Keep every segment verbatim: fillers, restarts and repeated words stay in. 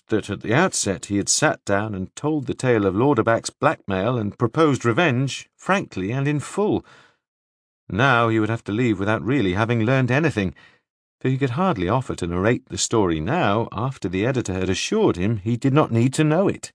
that at the outset he had sat down and told the tale of Lauderback's blackmail and proposed revenge frankly and in full. Now he would have to leave without really having learned anything, for he could hardly offer to narrate the story now after the editor had assured him he did not need to know it.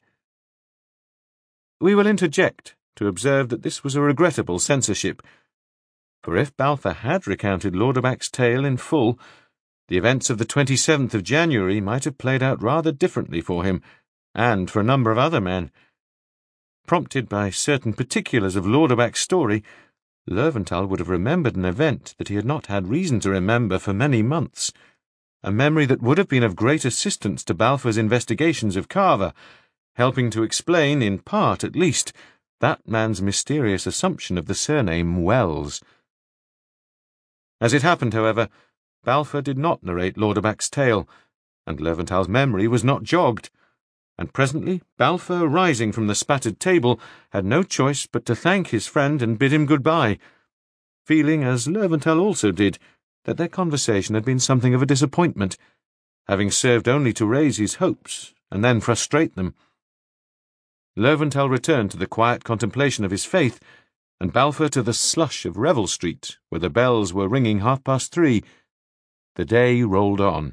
We will interject to observe that this was a regrettable censorship, for if Balfour had recounted Lauderback's tale in full, the events of the twenty-seventh of January might have played out rather differently for him, and for a number of other men. Prompted by certain particulars of Lauderback's story, Löwenthal would have remembered an event that he had not had reason to remember for many months, a memory that would have been of great assistance to Balfour's investigations of Carver, helping to explain, in part at least, that man's mysterious assumption of the surname Wells. As it happened, however, Balfour did not narrate Lauderback's tale, and Löwenthal's memory was not jogged, and presently Balfour, rising from the spattered table, had no choice but to thank his friend and bid him good-bye, feeling, as Löwenthal also did, that their conversation had been something of a disappointment, having served only to raise his hopes and then frustrate them. Löwenthal returned to the quiet contemplation of his faith, and Balfour to the slush of Revel Street, where the bells were ringing half past three. The day rolled on.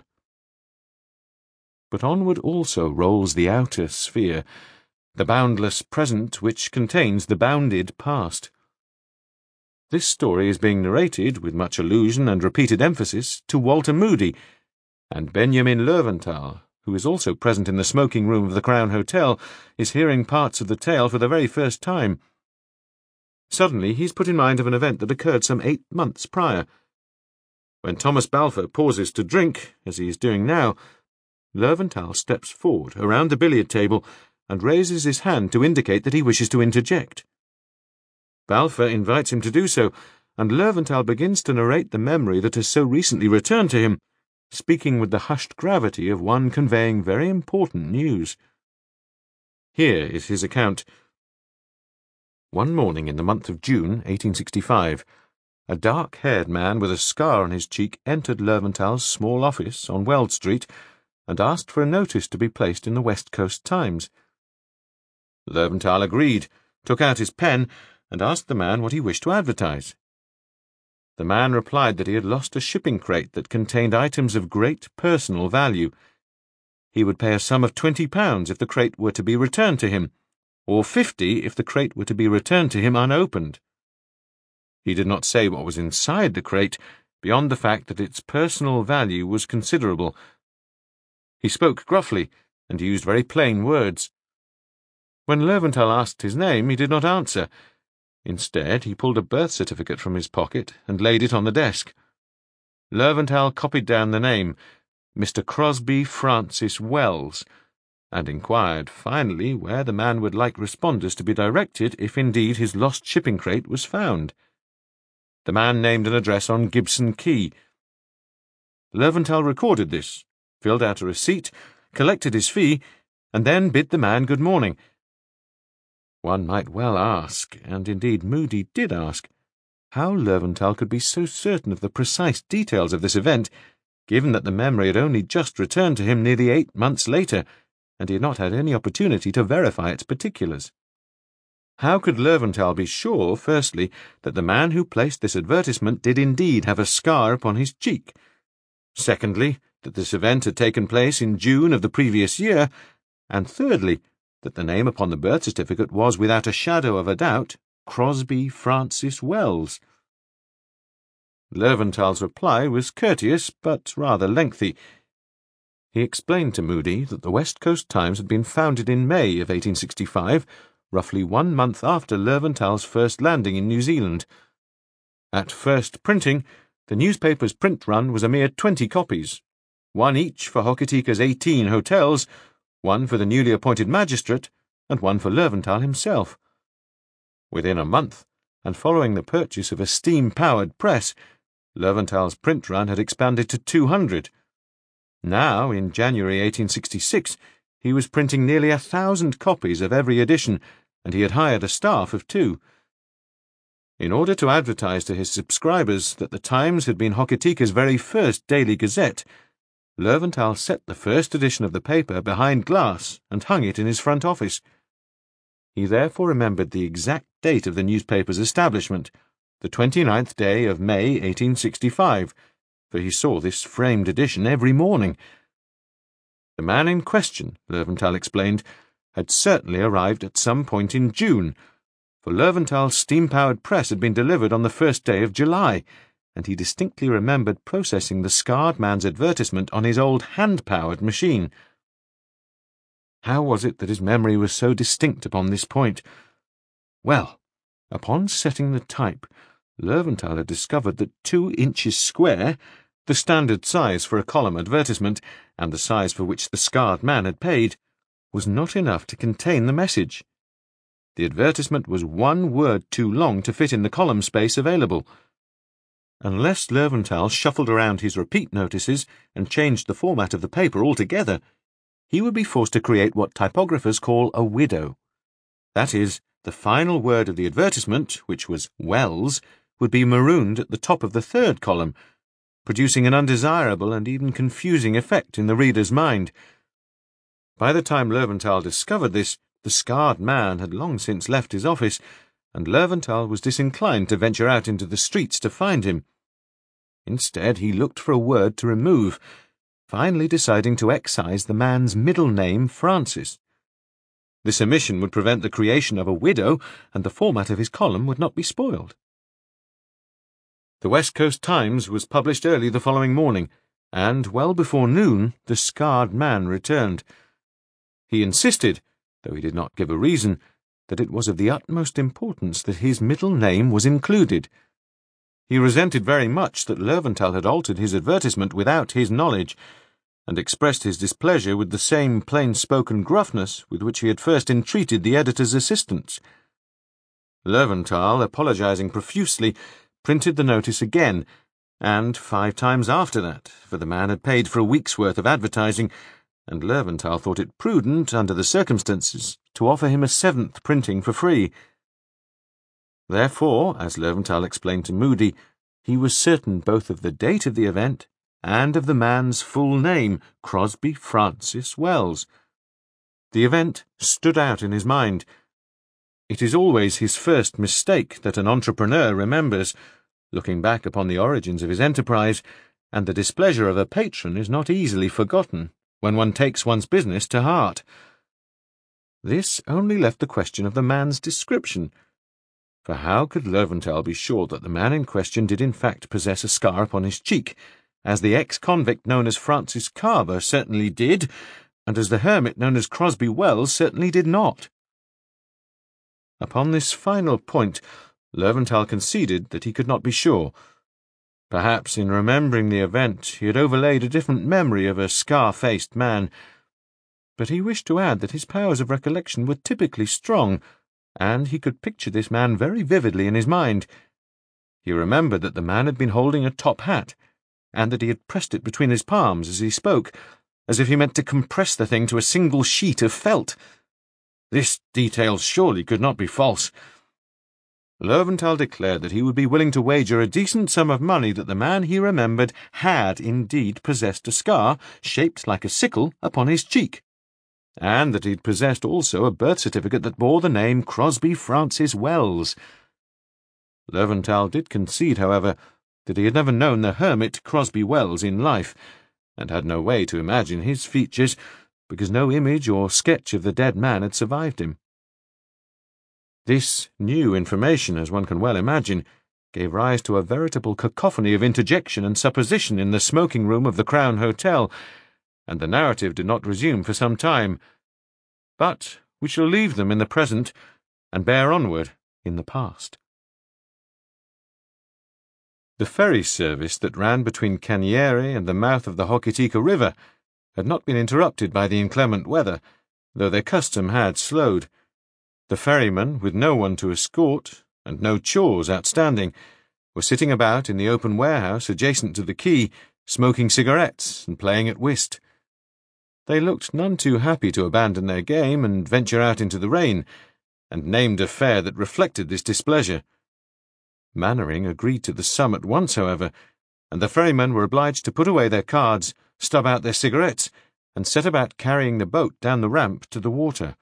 But onward also rolls the outer sphere, the boundless present which contains the bounded past. This story is being narrated, with much allusion and repeated emphasis, to Walter Moody, and Benjamin Löwenthal, who is also present in the smoking room of the Crown Hotel, is hearing parts of the tale for the very first time. Suddenly he is put in mind of an event that occurred some eight months prior. When Thomas Balfour pauses to drink, as he is doing now, Löwenthal steps forward around the billiard table and raises his hand to indicate that he wishes to interject. Balfour invites him to do so, and Löwenthal begins to narrate the memory that has so recently returned to him, speaking with the hushed gravity of one conveying very important news. Here is his account. One morning in the month of June, eighteen sixty-five, a dark-haired man with a scar on his cheek entered Löwenthal's small office on Weld Street and asked for a notice to be placed in the West Coast Times. Löwenthal agreed, took out his pen, and asked the man what he wished to advertise. The man replied that he had lost a shipping crate that contained items of great personal value. He would pay a sum of twenty pounds if the crate were to be returned to him, or fifty if the crate were to be returned to him unopened. He did not say what was inside the crate, beyond the fact that its personal value was considerable. He spoke gruffly, and used very plain words. When Löwenthal asked his name, he did not answer. Instead, he pulled a birth certificate from his pocket and laid it on the desk. Löwenthal copied down the name, Mister Crosby Francis Wells, and inquired, finally, where the man would like responders to be directed if indeed his lost shipping crate was found. The man named an address on Gibson Quay. Löwenthal recorded this, filled out a receipt, collected his fee, and then bid the man good morning. One might well ask, and indeed Moody did ask, how Löwenthal could be so certain of the precise details of this event, given that the memory had only just returned to him nearly eight months later, and he had not had any opportunity to verify its particulars. How could Löwenthal be sure, firstly, that the man who placed this advertisement did indeed have a scar upon his cheek? Secondly, that this event had taken place in June of the previous year, and thirdly, that the name upon the birth certificate was, without a shadow of a doubt, Crosby Francis Wells? Löwenthal's reply was courteous, but rather lengthy. He explained to Moody that the West Coast Times had been founded in May of eighteen sixty-five, roughly one month after Löwenthal's first landing in New Zealand. At first printing, the newspaper's print run was a mere twenty copies, one each for Hoketika's eighteen hotels, one for the newly appointed magistrate, and one for Löwenthal himself. Within a month, and following the purchase of a steam-powered press, Löwenthal's print run had expanded to two hundred. Now, in January eighteen sixty-six, he was printing nearly a thousand copies of every edition, and he had hired a staff of two. In order to advertise to his subscribers that the Times had been Hoketika's very first daily gazette, Löwenthal set the first edition of the paper behind glass and hung it in his front office. He therefore remembered the exact date of the newspaper's establishment, the twenty-ninth day of May, eighteen sixty-five, for he saw this framed edition every morning. The man in question, Löwenthal explained, had certainly arrived at some point in June, for Löwenthal's steam-powered press had been delivered on the first day of July, and he distinctly remembered processing the scarred man's advertisement on his old hand-powered machine. How was it that his memory was so distinct upon this point? Well, upon setting the type, Löwenthal had discovered that two inches square, the standard size for a column advertisement, and the size for which the scarred man had paid, was not enough to contain the message. The advertisement was one word too long to fit in the column space available. Unless Löwenthal shuffled around his repeat notices and changed the format of the paper altogether, he would be forced to create what typographers call a widow. That is, the final word of the advertisement, which was Wells, would be marooned at the top of the third column, producing an undesirable and even confusing effect in the reader's mind. By the time Löwenthal discovered this, the scarred man had long since left his office, and Löwenthal was disinclined to venture out into the streets to find him. Instead, he looked for a word to remove, finally deciding to excise the man's middle name, Francis. This omission would prevent the creation of a widow, and the format of his column would not be spoiled. The West Coast Times was published early the following morning, and well before noon the scarred man returned. He insisted, though he did not give a reason, that it was of the utmost importance that his middle name was included. He resented very much that Löwenthal had altered his advertisement without his knowledge, and expressed his displeasure with the same plain-spoken gruffness with which he had first entreated the editor's assistance. Löwenthal, apologizing profusely, printed the notice again, and five times after that, for the man had paid for a week's worth of advertising, and Löwenthal thought it prudent, under the circumstances, to offer him a seventh printing for free. Therefore, as Löwenthal explained to Moody, he was certain both of the date of the event and of the man's full name, Crosby Francis Wells. The event stood out in his mind. It is always his first mistake that an entrepreneur remembers, looking back upon the origins of his enterprise, and the displeasure of a patron is not easily forgotten when one takes one's business to heart. This only left the question of the man's description, for how could Löwenthal be sure that the man in question did in fact possess a scar upon his cheek, as the ex-convict known as Francis Carver certainly did, and as the hermit known as Crosby Wells certainly did not? Upon this final point, Löwenthal conceded that he could not be sure. Perhaps in remembering the event he had overlaid a different memory of a scar-faced man, but he wished to add that his powers of recollection were typically strong, and he could picture this man very vividly in his mind. He remembered that the man had been holding a top hat, and that he had pressed it between his palms as he spoke, as if he meant to compress the thing to a single sheet of felt. This detail surely could not be false. Löwenthal declared that he would be willing to wager a decent sum of money that the man he remembered had indeed possessed a scar, shaped like a sickle, upon his cheek, and that he had possessed also a birth certificate that bore the name Crosby Francis Wells. Löwenthal did concede, however, that he had never known the hermit Crosby Wells in life, and had no way to imagine his features, because no image or sketch of the dead man had survived him. This new information, as one can well imagine, gave rise to a veritable cacophony of interjection and supposition in the smoking room of the Crown Hotel, and the narrative did not resume for some time. But we shall leave them in the present, and bear onward in the past. The ferry service that ran between Caniere and the mouth of the Hokitika River had not been interrupted by the inclement weather, though their custom had slowed. The ferrymen, with no one to escort, and no chores outstanding, were sitting about in the open warehouse adjacent to the quay, smoking cigarettes and playing at whist. They looked none too happy to abandon their game and venture out into the rain, and named a fare that reflected this displeasure. Mannering agreed to the sum at once, however, and the ferrymen were obliged to put away their cards, stub out their cigarettes, and set about carrying the boat down the ramp to the water.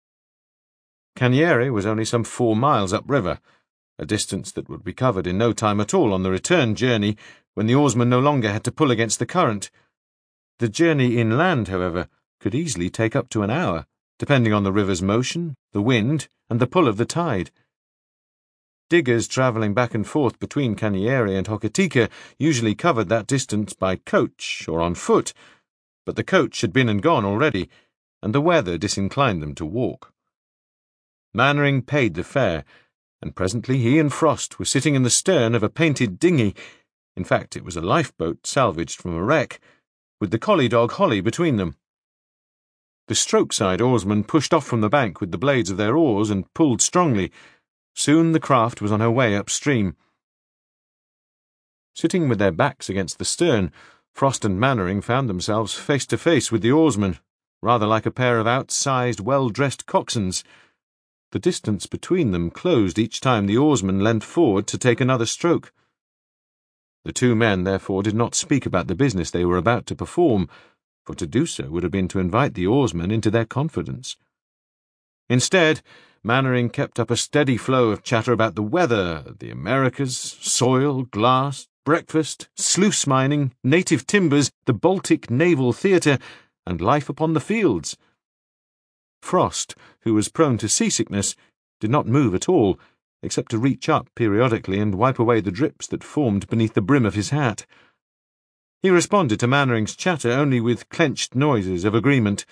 Canieri was only some four miles upriver, a distance that would be covered in no time at all on the return journey, when the oarsman no longer had to pull against the current. The journey inland, however, could easily take up to an hour, depending on the river's motion, the wind, and the pull of the tide. Diggers travelling back and forth between Canieri and Hokitika usually covered that distance by coach or on foot, but the coach had been and gone already, and the weather disinclined them to walk. Mannering paid the fare, and presently he and Frost were sitting in the stern of a painted dinghy. In fact, it was a lifeboat salvaged from a wreck, with the collie dog Holly between them. The stroke-side oarsmen pushed off from the bank with the blades of their oars and pulled strongly. Soon the craft was on her way upstream. Sitting with their backs against the stern, Frost and Mannering found themselves face to face with the oarsmen, rather like a pair of outsized, well-dressed coxswains. The distance between them closed each time the oarsman leant forward to take another stroke. The two men, therefore, did not speak about the business they were about to perform, for to do so would have been to invite the oarsman into their confidence. Instead, Mannering kept up a steady flow of chatter about the weather, the Americas, soil, glass, breakfast, sluice mining, native timbers, the Baltic Naval Theatre, and life upon the fields. Frost, who was prone to seasickness, did not move at all, except to reach up periodically and wipe away the drips that formed beneath the brim of his hat. He responded to Mannering's chatter only with clenched noises of agreement.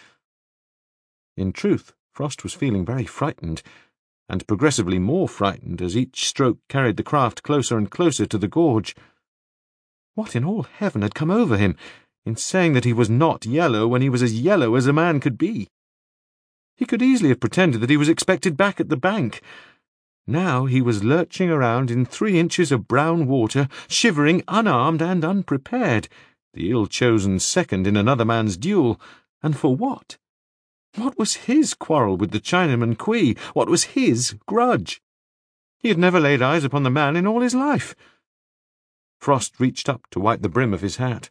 In truth, Frost was feeling very frightened, and progressively more frightened as each stroke carried the craft closer and closer to the gorge. What in all heaven had come over him, in saying that he was not yellow when he was as yellow as a man could be? He could easily have pretended that he was expected back at the bank. Now he was lurching around in three inches of brown water, shivering, unarmed and unprepared, the ill-chosen second in another man's duel. And for what? What was his quarrel with the Chinaman Kui? What was his grudge? He had never laid eyes upon the man in all his life. Frost reached up to wipe the brim of his hat.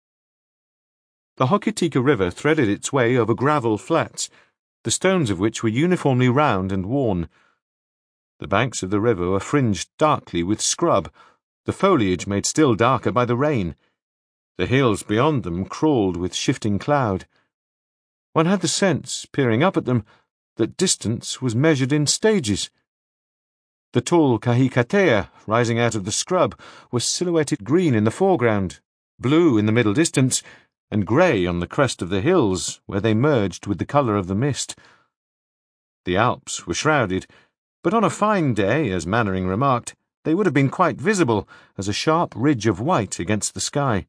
The Hokitika River threaded its way over gravel flats, the stones of which were uniformly round and worn. The banks of the river were fringed darkly with scrub, the foliage made still darker by the rain. The hills beyond them crawled with shifting cloud. One had the sense, peering up at them, that distance was measured in stages. The tall Kahikatea, rising out of the scrub, was silhouetted green in the foreground, blue in the middle distance, and grey on the crest of the hills, where they merged with the colour of the mist. The Alps were shrouded, but on a fine day, as Mannering remarked, they would have been quite visible as a sharp ridge of white against the sky.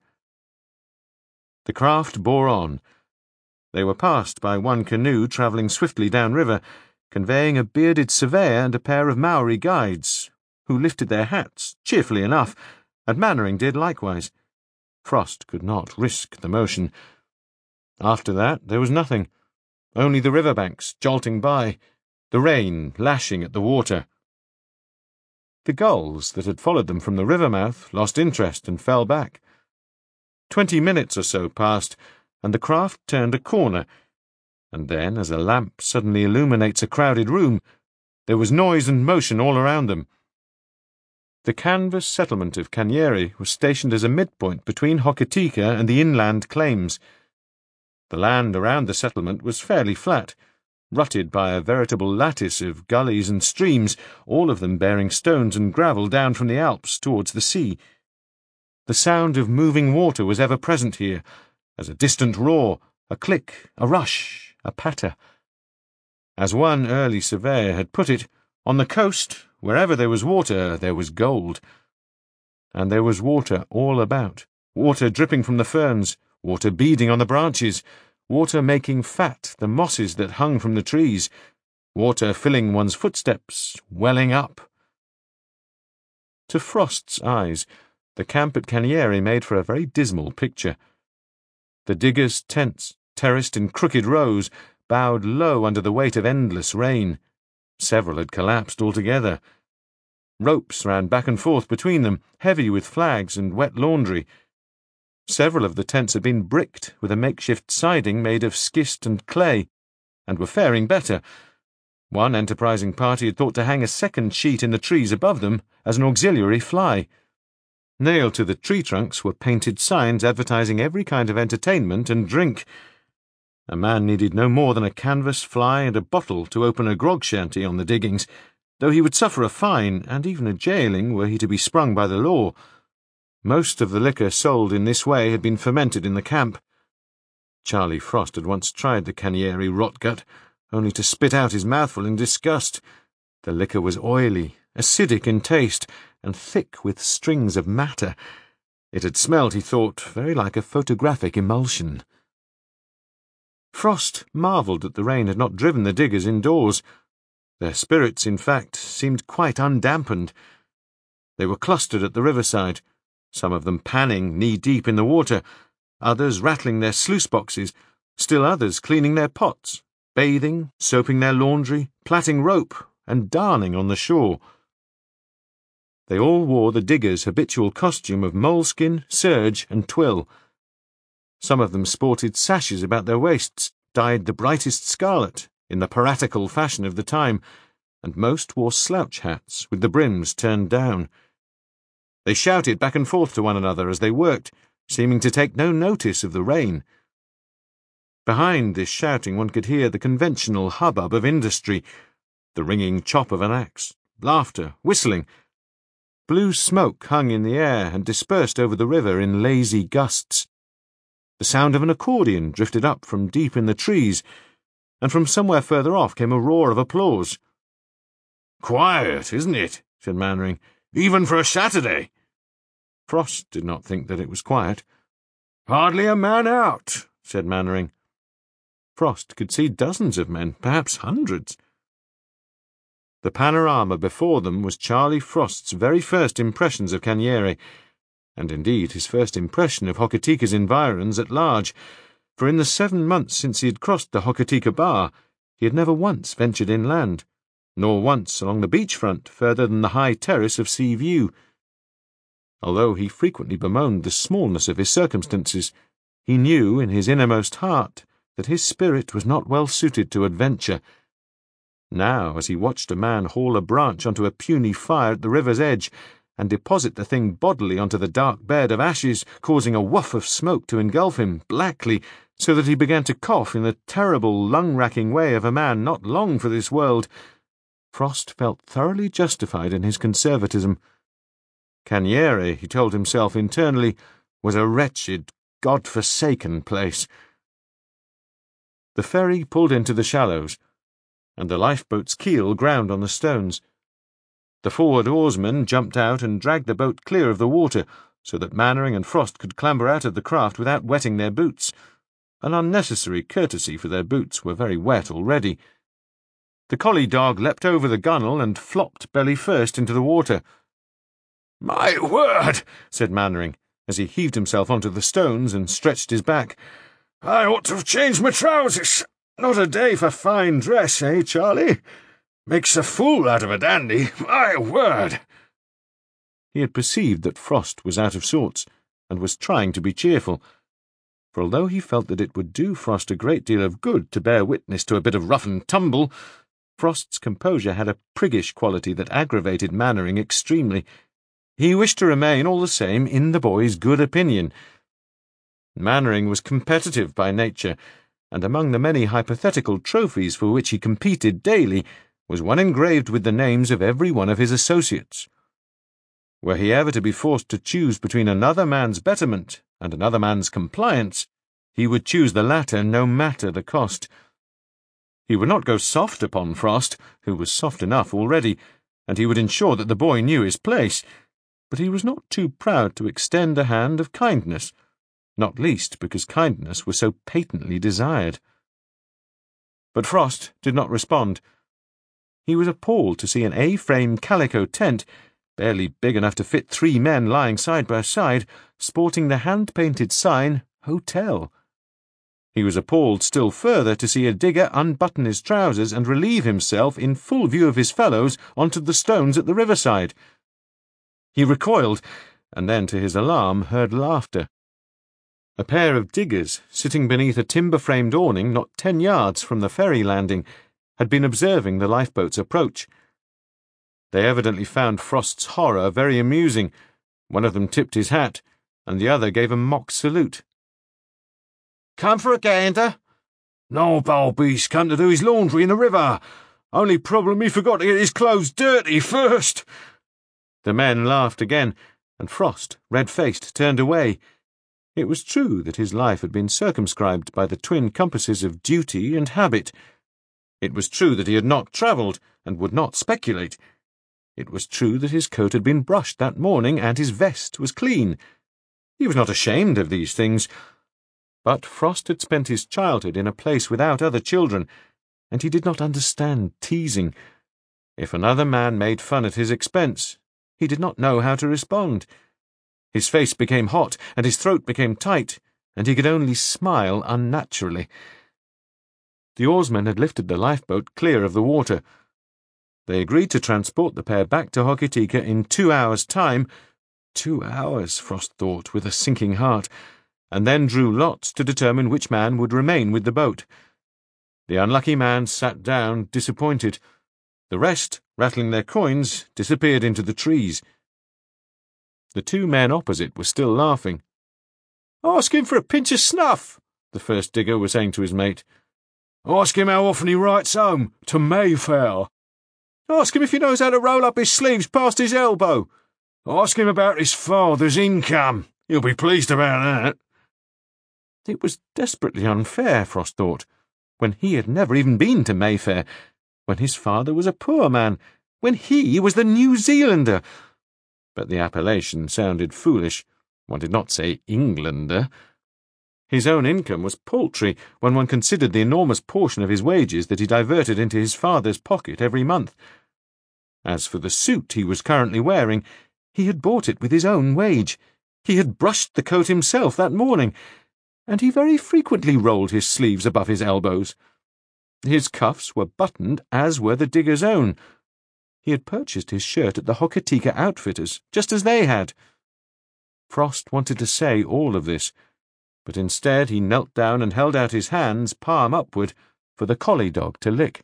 The craft bore on. They were passed by one canoe travelling swiftly downriver, conveying a bearded surveyor and a pair of Maori guides, who lifted their hats cheerfully enough, and Mannering did likewise. Frost could not risk the motion. After that there was nothing, only the river-banks jolting by, the rain lashing at the water. The gulls that had followed them from the river-mouth lost interest and fell back. Twenty minutes or so passed, and the craft turned a corner, and then, as a lamp suddenly illuminates a crowded room, there was noise and motion all around them. The canvas settlement of Canieri was stationed as a midpoint between Hokitika and the inland claims. The land around the settlement was fairly flat, rutted by a veritable lattice of gullies and streams, all of them bearing stones and gravel down from the Alps towards the sea. The sound of moving water was ever present here, as a distant roar, a click, a rush, a patter. As one early surveyor had put it, on the coast, wherever there was water, there was gold. And there was water all about, water dripping from the ferns, water beading on the branches, water making fat the mosses that hung from the trees, water filling one's footsteps, welling up. To Frost's eyes, the camp at Canieri made for a very dismal picture. The diggers' tents, terraced in crooked rows, bowed low under the weight of endless rain. Several had collapsed altogether. Ropes ran back and forth between them, heavy with flags and wet laundry. Several of the tents had been bricked with a makeshift siding made of schist and clay, and were faring better. One enterprising party had thought to hang a second sheet in the trees above them as an auxiliary fly. Nailed to the tree trunks were painted signs advertising every kind of entertainment and drink. A man needed no more than a canvas fly and a bottle to open a grog shanty on the diggings, though he would suffer a fine and even a jailing were he to be sprung by the law. Most of the liquor sold in this way had been fermented in the camp. Charlie Frost had once tried the Canieri rotgut, only to spit out his mouthful in disgust. The liquor was oily, acidic in taste, and thick with strings of matter. It had smelled, he thought, very like a photographic emulsion. Frost marvelled that the rain had not driven the diggers indoors. Their spirits, in fact, seemed quite undampened. They were clustered at the riverside, some of them panning knee-deep in the water, others rattling their sluice-boxes, still others cleaning their pots, bathing, soaping their laundry, plaiting rope, and darning on the shore. They all wore the diggers' habitual costume of moleskin, serge, and twill. Some of them sported sashes about their waists, dyed the brightest scarlet, in the piratical fashion of the time, and most wore slouch hats with the brims turned down. They shouted back and forth to one another as they worked, seeming to take no notice of the rain. Behind this shouting one could hear the conventional hubbub of industry, the ringing chop of an axe, laughter, whistling. Blue smoke hung in the air and dispersed over the river in lazy gusts. The sound of an accordion drifted up from deep in the trees, and from somewhere further off came a roar of applause. "Quiet, isn't it?" said Mannering. "Even for a Saturday." Frost did not think that it was quiet. "Hardly a man out," said Mannering. Frost could see dozens of men, perhaps hundreds. The panorama before them was Charlie Frost's very first impressions of Canieri, and indeed his first impression of Hocateka's environs at large, for in the seven months since he had crossed the Hocateka Bar, he had never once ventured inland, nor once along the beach front further than the high terrace of Sea View. Although he frequently bemoaned the smallness of his circumstances, he knew in his innermost heart that his spirit was not well suited to adventure. Now, as he watched a man haul a branch onto a puny fire at the river's edge, and deposit the thing bodily onto the dark bed of ashes, causing a whiff of smoke to engulf him blackly, so that he began to cough in the terrible, lung-racking way of a man not long for this world, Frost felt thoroughly justified in his conservatism. Canieri, he told himself internally, was a wretched, God-forsaken place. The ferry pulled into the shallows, and the lifeboat's keel ground on the stones. The forward oarsman jumped out and dragged the boat clear of the water, so that Mannering and Frost could clamber out of the craft without wetting their boots, an unnecessary courtesy, for their boots were very wet already. The collie dog leapt over the gunwale and flopped belly first into the water. "My word," said Mannering, as he heaved himself onto the stones and stretched his back. "I ought to have changed my trousers. Not a day for fine dress, eh, Charlie? Makes a fool out of a dandy, my word." He had perceived that Frost was out of sorts, and was trying to be cheerful, for although he felt that it would do Frost a great deal of good to bear witness to a bit of rough and tumble, Frost's composure had a priggish quality that aggravated Mannering extremely. He wished to remain, all the same, in the boy's good opinion. Mannering was competitive by nature, and among the many hypothetical trophies for which he competed daily was one engraved with the names of every one of his associates. Were he ever to be forced to choose between another man's betterment and another man's compliance, he would choose the latter no matter the cost. He would not go soft upon Frost, who was soft enough already, and he would ensure that the boy knew his place, but he was not too proud to extend a hand of kindness, not least because kindness was so patently desired. But Frost did not respond. He was appalled to see an A-frame calico tent, barely big enough to fit three men lying side by side, sporting the hand-painted sign, Hotel. He was appalled still further to see a digger unbutton his trousers and relieve himself in full view of his fellows onto the stones at the riverside. He recoiled, and then, to his alarm, heard laughter. A pair of diggers, sitting beneath a timber-framed awning not ten yards from the ferry landing, had been observing the lifeboat's approach. They evidently found Frost's horror very amusing. One of them tipped his hat, and the other gave a mock salute. "Come for a gander?" "No, bold beast come to do his laundry in the river. Only problem he forgot to get his clothes dirty first." The men laughed again, and Frost, red-faced, turned away. It was true that his life had been circumscribed by the twin compasses of duty and habit. It was true that he had not travelled, and would not speculate. It was true that his coat had been brushed that morning, and his vest was clean. He was not ashamed of these things. But Frost had spent his childhood in a place without other children, and he did not understand teasing. If another man made fun at his expense, he did not know how to respond. His face became hot, and his throat became tight, and he could only smile unnaturally. The oarsmen had lifted the lifeboat clear of the water. They agreed to transport the pair back to Hokitika in two hours' time. Two hours, Frost thought, with a sinking heart, and then drew lots to determine which man would remain with the boat. The unlucky man sat down, disappointed. The rest, rattling their coins, disappeared into the trees. The two men opposite were still laughing. "Ask him for a pinch of snuff," the first digger was saying to his mate. "Ask him how often he writes home, to Mayfair." "Ask him if he knows how to roll up his sleeves past his elbow." "Ask him about his father's income. He'll be pleased about that." It was desperately unfair, Frost thought, when he had never even been to Mayfair, when his father was a poor man, when he was the New Zealander. But the appellation sounded foolish. One did not say Englander. His own income was paltry when one considered the enormous portion of his wages that he diverted into his father's pocket every month. As for the suit he was currently wearing, he had bought it with his own wage. He had brushed the coat himself that morning, and he very frequently rolled his sleeves above his elbows. His cuffs were buttoned, as were the digger's own. He had purchased his shirt at the Hokitika outfitters, just as they had. Frost wanted to say all of this, but instead he knelt down and held out his hands, palm upward, for the collie dog to lick.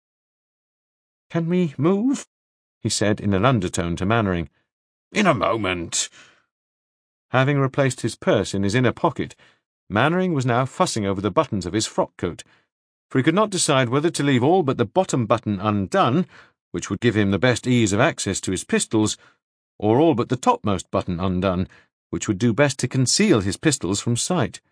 "Can we move?" he said in an undertone to Mannering. "In a moment." Having replaced his purse in his inner pocket, Mannering was now fussing over the buttons of his frock-coat, for he could not decide whether to leave all but the bottom button undone, which would give him the best ease of access to his pistols, or all but the topmost button undone, which would do best to conceal his pistols from sight.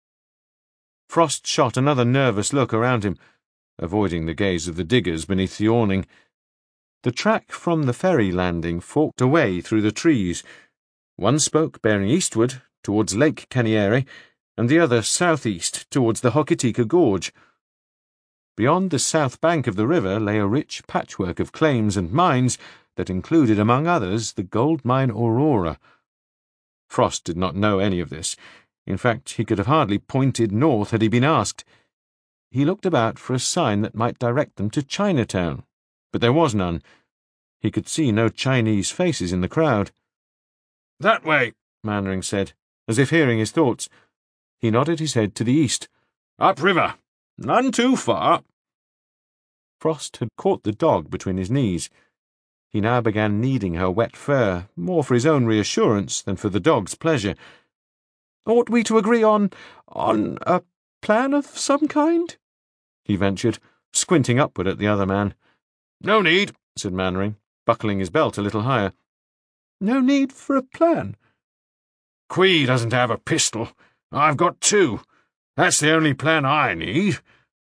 Frost shot another nervous look around him, avoiding the gaze of the diggers beneath the awning. The track from the ferry landing forked away through the trees. One spoke bearing eastward, towards Lake Kaniere, and the other southeast, towards the Hokitika Gorge. Beyond the south bank of the river lay a rich patchwork of claims and mines that included, among others, the gold mine Aurora. Frost did not know any of this. In fact, he could have hardly pointed north had he been asked. He looked about for a sign that might direct them to Chinatown, but there was none. He could see no Chinese faces in the crowd. "That way," Mannering said, as if hearing his thoughts. He nodded his head to the east. "Upriver. None too far." Frost had caught the dog between his knees. He now began kneading her wet fur, more for his own reassurance than for the dog's pleasure. "Ought we to agree on... on a plan of some kind?" he ventured, squinting upward at the other man. "No need," said Mannering, buckling his belt a little higher. "No need for a plan?" "Quee doesn't have a pistol. I've got two. That's the only plan I need."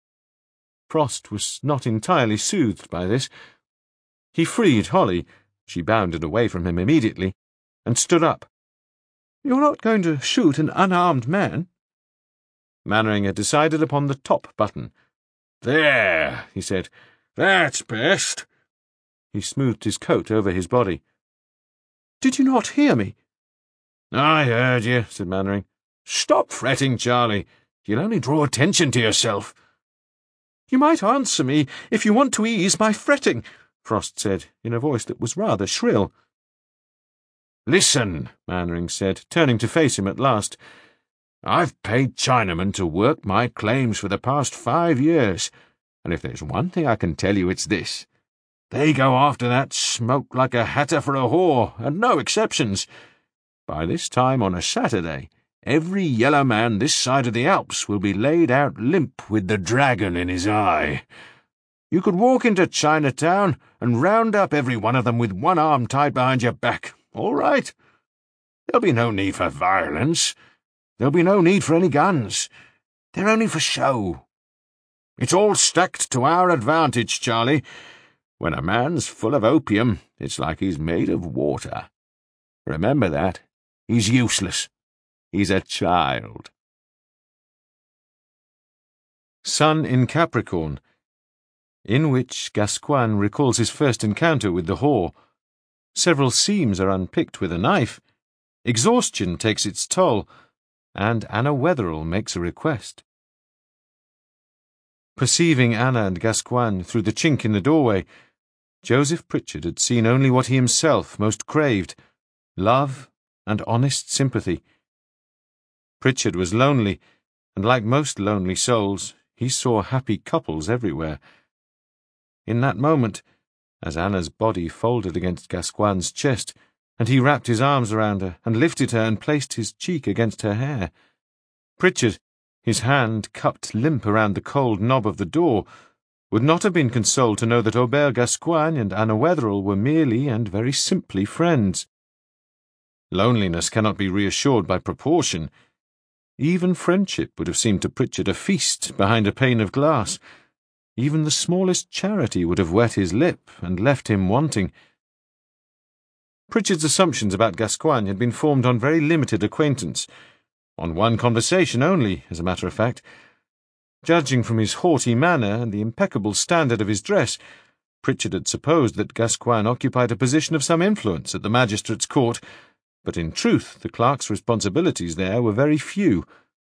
Frost was not entirely soothed by this. He freed Holly. She bounded away from him immediately, and stood up. "You're not going to shoot an unarmed man?" Mannering had decided upon the top button. "There," he said. "That's best." He smoothed his coat over his body. "Did you not hear me?" "I heard you," said Mannering. "Stop fretting, Charlie. You'll only draw attention to yourself." "You might answer me if you want to ease my fretting," Frost said, in a voice that was rather shrill. "Listen," Mannering said, turning to face him at last. I've paid Chinamen to work my claims for the past five years, and if there's one thing I can tell you, it's this. They go after that smoke like a hatter for a whore, and no exceptions. By this time on a Saturday, every yellow man this side of the Alps will be laid out limp with the dragon in his eye. You could walk into Chinatown and round up every one of them with one arm tied behind your back, all right? There'll be no need for violence. There'll be no need for any guns. They're only for show. It's all stacked to our advantage, Charlie. When a man's full of opium, it's like he's made of water. Remember that. He's useless. He's a child. Sun in Capricorn, in which Gascoigne recalls his first encounter with the whore. Several seams are unpicked with a knife. Exhaustion takes its toll, and Anna Wetherell makes a request. Perceiving Anna and Gascoigne through the chink in the doorway, Joseph Pritchard had seen only what he himself most craved, love and honest sympathy. Pritchard was lonely, and like most lonely souls, he saw happy couples everywhere. In that moment, as Anna's body folded against Gascoigne's chest, and he wrapped his arms around her and lifted her and placed his cheek against her hair, Pritchard, his hand cupped limp around the cold knob of the door, would not have been consoled to know that Aubert Gascoigne and Anna Wetherell were merely and very simply friends. Loneliness cannot be reassured by proportion. Even friendship would have seemed to Pritchard a feast behind a pane of glass. Even the smallest charity would have wet his lip and left him wanting. Pritchard's assumptions about Gascoigne had been formed on very limited acquaintance, on one conversation only, as a matter of fact. Judging from his haughty manner and the impeccable standard of his dress, Pritchard had supposed that Gascoigne occupied a position of some influence at the magistrate's court, but in truth the clerk's responsibilities there were very few.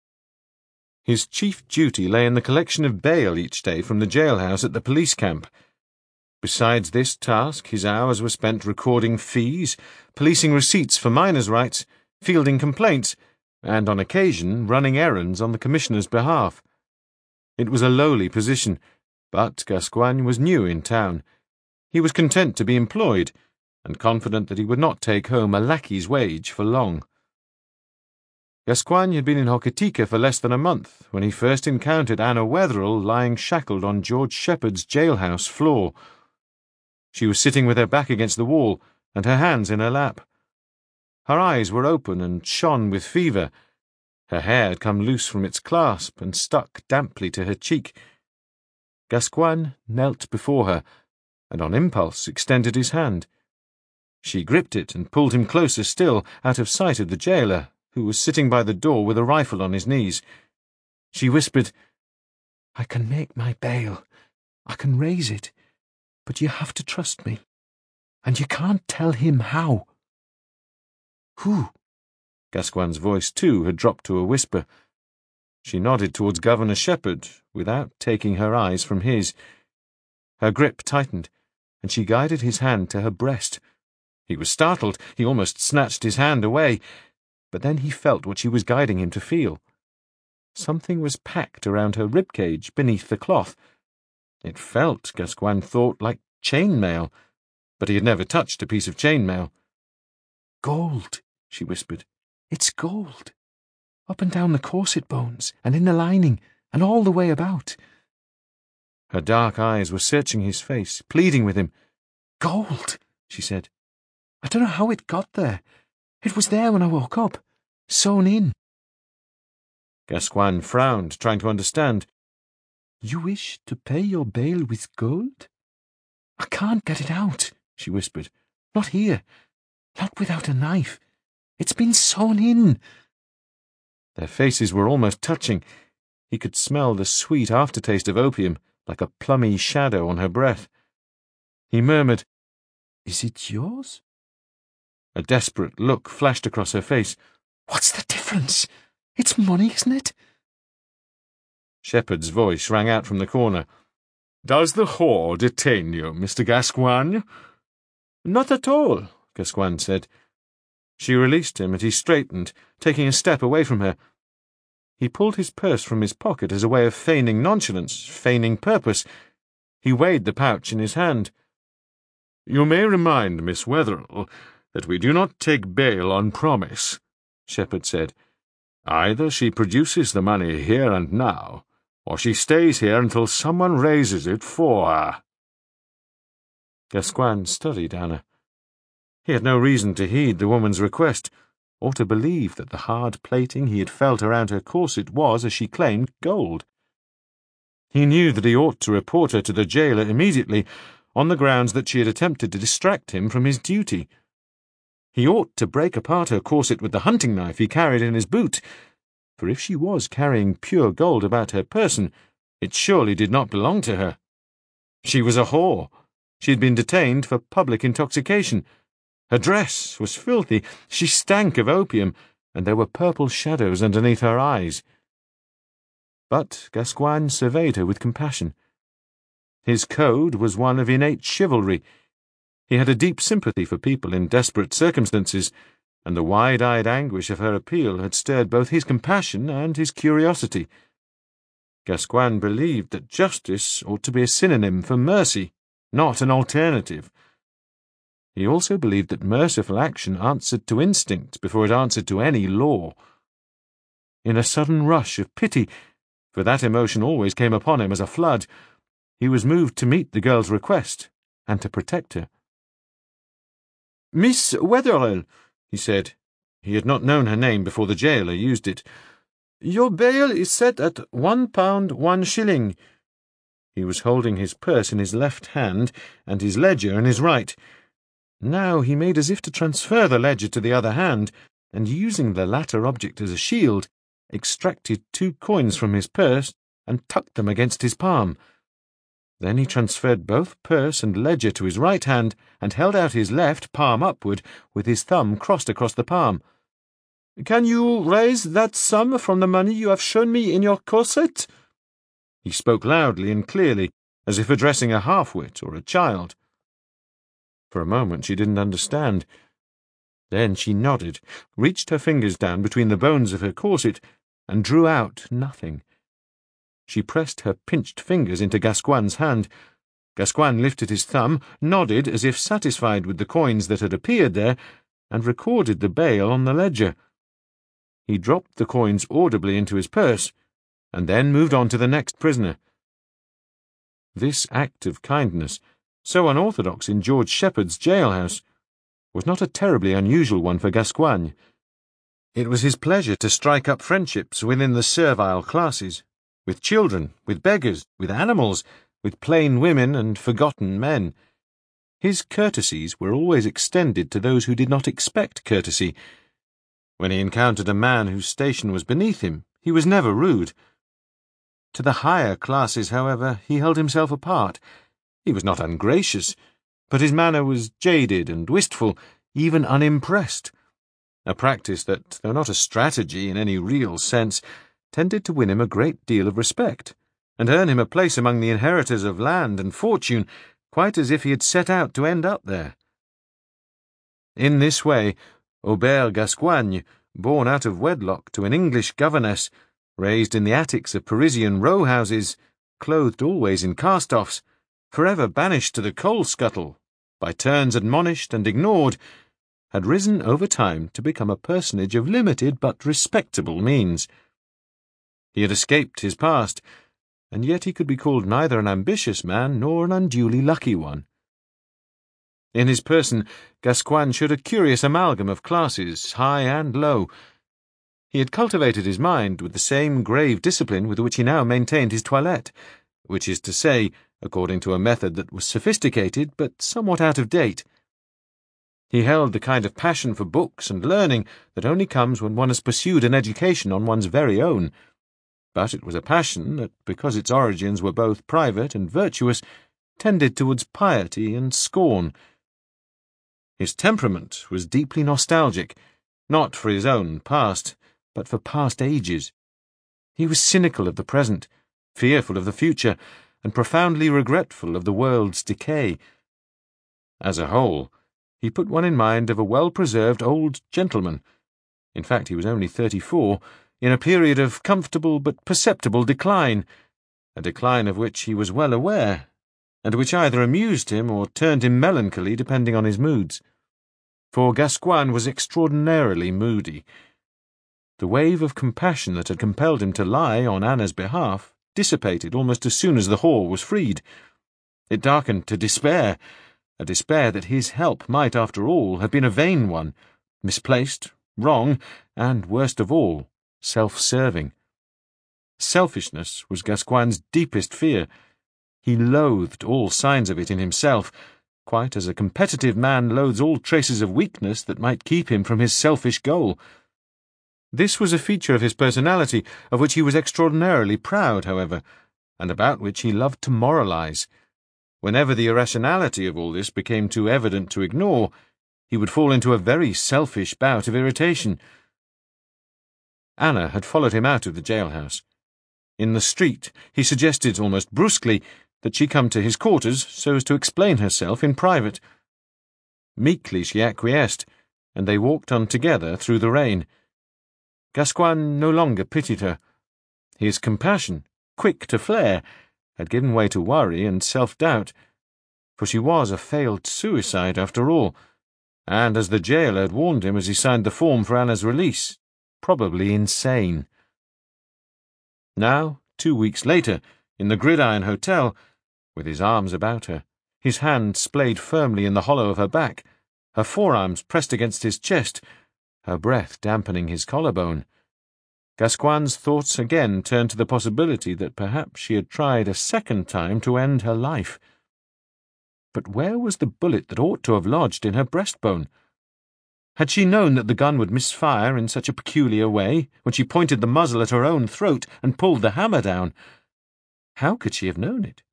His chief duty lay in the collection of bail each day from the jailhouse at the police camp. Besides this task, his hours were spent recording fees, policing receipts for miners' rights, fielding complaints, and on occasion running errands on the commissioner's behalf. It was a lowly position, but Gascoigne was new in town. He was content to be employed, and confident that he would not take home a lackey's wage for long. Gascoigne had been in Hokitika for less than a month when he first encountered Anna Wetherell lying shackled on George Shepherd's jailhouse floor. She was sitting with her back against the wall and her hands in her lap. Her eyes were open and shone with fever. Her hair had come loose from its clasp and stuck damply to her cheek. Gascoigne knelt before her, and on impulse extended his hand. She gripped it and pulled him closer still, out of sight of the jailer, who was sitting by the door with a rifle on his knees. She whispered, "I can make my bail. I can raise it. But you have to trust me. And you can't tell him how." "Who?" Gascoigne's voice, too, had dropped to a whisper. She nodded towards Governor Shepherd, without taking her eyes from his. Her grip tightened, and she guided his hand to her breast. He was startled. He almost snatched his hand away, but then he felt what she was guiding him to feel. Something was packed around her rib-cage beneath the cloth. It felt, Gascoigne thought, like chain-mail, but he had never touched a piece of chain-mail. "Gold," she whispered. "It's gold. Up and down the corset bones, and in the lining, and all the way about." Her dark eyes were searching his face, pleading with him. "Gold," she said. "I don't know how it got there. It was there when I woke up, sewn in." Gascoigne frowned, trying to understand. "You wish to pay your bail with gold?" "I can't get it out," she whispered. "Not here. Not without a knife. It's been sewn in." Their faces were almost touching. He could smell the sweet aftertaste of opium, like a plummy shadow on her breath. He murmured, "Is it yours?" A desperate look flashed across her face. "What's the difference? It's money, isn't it?" Shepherd's voice rang out from the corner. "Does the whore detain you, Mister Gascoigne?" "Not at all," Gascoigne said. She released him, and he straightened, taking a step away from her. He pulled his purse from his pocket as a way of feigning nonchalance, feigning purpose. He weighed the pouch in his hand. "You may remind Miss Wetherell that we do not take bail on promise," Shepherd said. "Either she produces the money here and now, or she stays here until someone raises it for her." Gascoigne studied Anna. He had no reason to heed the woman's request, or to believe that the hard plating he had felt around her corset was, as she claimed, gold. He knew that he ought to report her to the jailer immediately, on the grounds that she had attempted to distract him from his duty. He ought to break apart her corset with the hunting knife he carried in his boot, for if she was carrying pure gold about her person, it surely did not belong to her. She was a whore. She had been detained for public intoxication. Her dress was filthy, she stank of opium, and there were purple shadows underneath her eyes. But Gascoigne surveyed her with compassion. His code was one of innate chivalry. He had a deep sympathy for people in desperate circumstances, and the wide-eyed anguish of her appeal had stirred both his compassion and his curiosity. Gascoigne believed that justice ought to be a synonym for mercy, not an alternative. He also believed that merciful action answered to instinct before it answered to any law. In a sudden rush of pity, for that emotion always came upon him as a flood, he was moved to meet the girl's request and to protect her. "Miss Wetherell," he said. He had not known her name before the jailer used it. "Your bail is set at one pound one shilling." He was holding his purse in his left hand and his ledger in his right. Now he made as if to transfer the ledger to the other hand, and using the latter object as a shield, extracted two coins from his purse and tucked them against his palm. Then he transferred both purse and ledger to his right hand and held out his left, palm upward, with his thumb crossed across the palm. "Can you raise that sum from the money you have shown me in your corset?" He spoke loudly and clearly, as if addressing a half-wit or a child. For a moment she didn't understand. Then she nodded, reached her fingers down between the bones of her corset, and drew out nothing. She pressed her pinched fingers into Gascoigne's hand. Gascoigne lifted his thumb, nodded as if satisfied with the coins that had appeared there, and recorded the bail on the ledger. He dropped the coins audibly into his purse, and then moved on to the next prisoner. This act of kindness, so unorthodox in George Shepherd's jailhouse, was not a terribly unusual one for Gascoigne. It was his pleasure to strike up friendships within the servile classes, with children, with beggars, with animals, with plain women and forgotten men. His courtesies were always extended to those who did not expect courtesy. When he encountered a man whose station was beneath him, he was never rude. To the higher classes, however, he held himself apart. He was not ungracious, but his manner was jaded and wistful, even unimpressed, a practice that, though not a strategy in any real sense, tended to win him a great deal of respect, and earn him a place among the inheritors of land and fortune, quite as if he had set out to end up there. In this way, Aubert Gascoigne, born out of wedlock to an English governess, raised in the attics of Parisian row-houses, clothed always in cast-offs, forever banished to the coal-scuttle, by turns admonished and ignored, had risen over time to become a personage of limited but respectable means. He had escaped his past, and yet he could be called neither an ambitious man nor an unduly lucky one. In his person, Gascoigne showed a curious amalgam of classes, high and low. He had cultivated his mind with the same grave discipline with which he now maintained his toilette, which is to say, according to a method that was sophisticated but somewhat out of date. He held the kind of passion for books and learning that only comes when one has pursued an education on one's very own. But it was a passion that, because its origins were both private and virtuous, tended towards piety and scorn. His temperament was deeply nostalgic, not for his own past, but for past ages. He was cynical of the present, fearful of the future, and profoundly regretful of the world's decay. As a whole, he put one in mind of a well-preserved old gentleman. In fact, he was only thirty-four, in a period of comfortable but perceptible decline, a decline of which he was well aware, and which either amused him or turned him melancholy depending on his moods. For Gascoigne was extraordinarily moody. The wave of compassion that had compelled him to lie on Anna's behalf dissipated almost as soon as the whore was freed. It darkened to despair, a despair that his help might, after all, have been a vain one, misplaced, wrong, and, worst of all, self-serving. Selfishness was Gascoigne's deepest fear. He loathed all signs of it in himself, quite as a competitive man loathes all traces of weakness that might keep him from his selfish goal. This was a feature of his personality of which he was extraordinarily proud, however, and about which he loved to moralize. Whenever the irrationality of all this became too evident to ignore, he would fall into a very selfish bout of irritation. Anna had followed him out of the jailhouse. In the street, he suggested almost brusquely that she come to his quarters so as to explain herself in private. Meekly she acquiesced, and they walked on together through the rain. Gascoigne no longer pitied her. His compassion, quick to flare, had given way to worry and self-doubt, for she was a failed suicide after all, and, as the jailer had warned him as he signed the form for Anna's release, probably insane. Now, two weeks later, in the Gridiron Hotel, with his arms about her, his hand splayed firmly in the hollow of her back, her forearms pressed against his chest, her breath dampening his collarbone, Gascoigne's thoughts again turned to the possibility that perhaps she had tried a second time to end her life. But where was the bullet that ought to have lodged in her breastbone? Had she known that the gun would misfire in such a peculiar way when she pointed the muzzle at her own throat and pulled the hammer down? How could she have known it?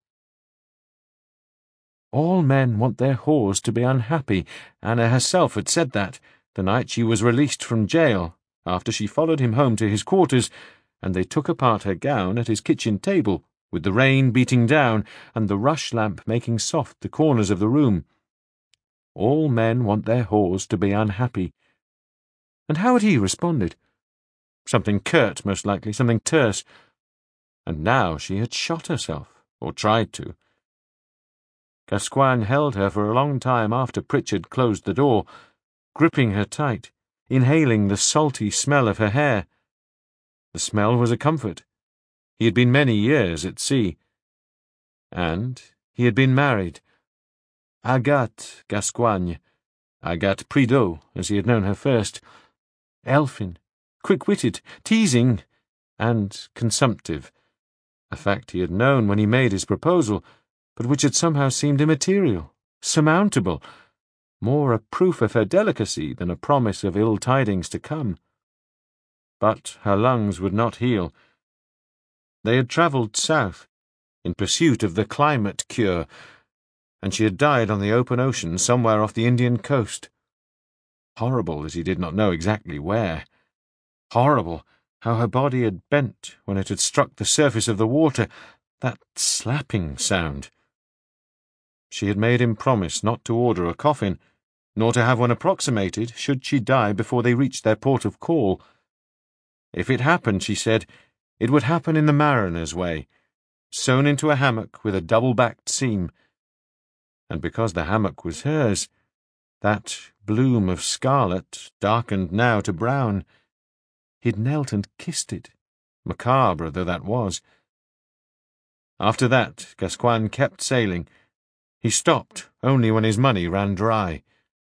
All men want their whores to be unhappy. Anna herself had said that, the night she was released from jail, after she followed him home to his quarters, and they took apart her gown at his kitchen table, with the rain beating down and the rush lamp making soft the corners of the room. All men want their whores to be unhappy. And how had he responded? Something curt, most likely, something terse. And now she had shot herself, or tried to. Gascoigne held her for a long time after Pritchard closed the door, gripping her tight, inhaling the salty smell of her hair. The smell was a comfort. He had been many years at sea. And he had been married. Agathe Gascoigne, Agathe Prideaux, as he had known her first, elfin, quick-witted, teasing, and consumptive, a fact he had known when he made his proposal, but which had somehow seemed immaterial, surmountable, more a proof of her delicacy than a promise of ill tidings to come. But her lungs would not heal. They had travelled south, in pursuit of the climate cure, and she had died on the open ocean somewhere off the Indian coast. Horrible that he did not know exactly where. Horrible how her body had bent when it had struck the surface of the water, that slapping sound. She had made him promise not to order a coffin, nor to have one approximated should she die before they reached their port of call. If it happened, she said, it would happen in the mariner's way, sewn into a hammock with a double-backed seam. And because the hammock was hers, that bloom of scarlet, darkened now to brown, he'd knelt and kissed it, macabre though that was. After that, Gascoigne kept sailing. He stopped only when his money ran dry.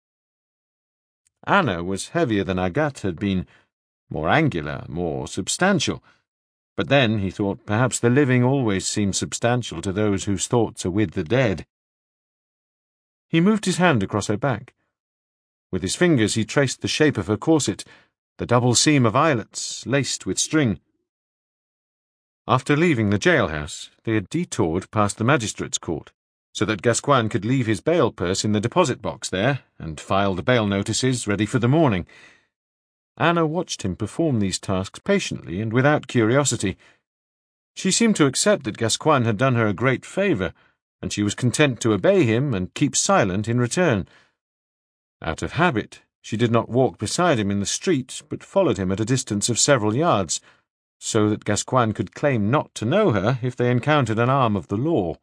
Anna was heavier than Agathe had been, more angular, more substantial. But then, he thought, perhaps the living always seem substantial to those whose thoughts are with the dead. He moved his hand across her back. With his fingers he traced the shape of her corset, the double seam of eyelets laced with string. After leaving the jailhouse, they had detoured past the magistrate's court, so that Gascoigne could leave his bail purse in the deposit box there, and file the bail notices ready for the morning. Anna watched him perform these tasks patiently and without curiosity. She seemed to accept that Gascoigne had done her a great favour, and she was content to obey him and keep silent in return. Out of habit, She did not walk beside him in the street, but followed him at a distance of several yards, so that Gascoigne could claim not to know her if they encountered an arm of the law.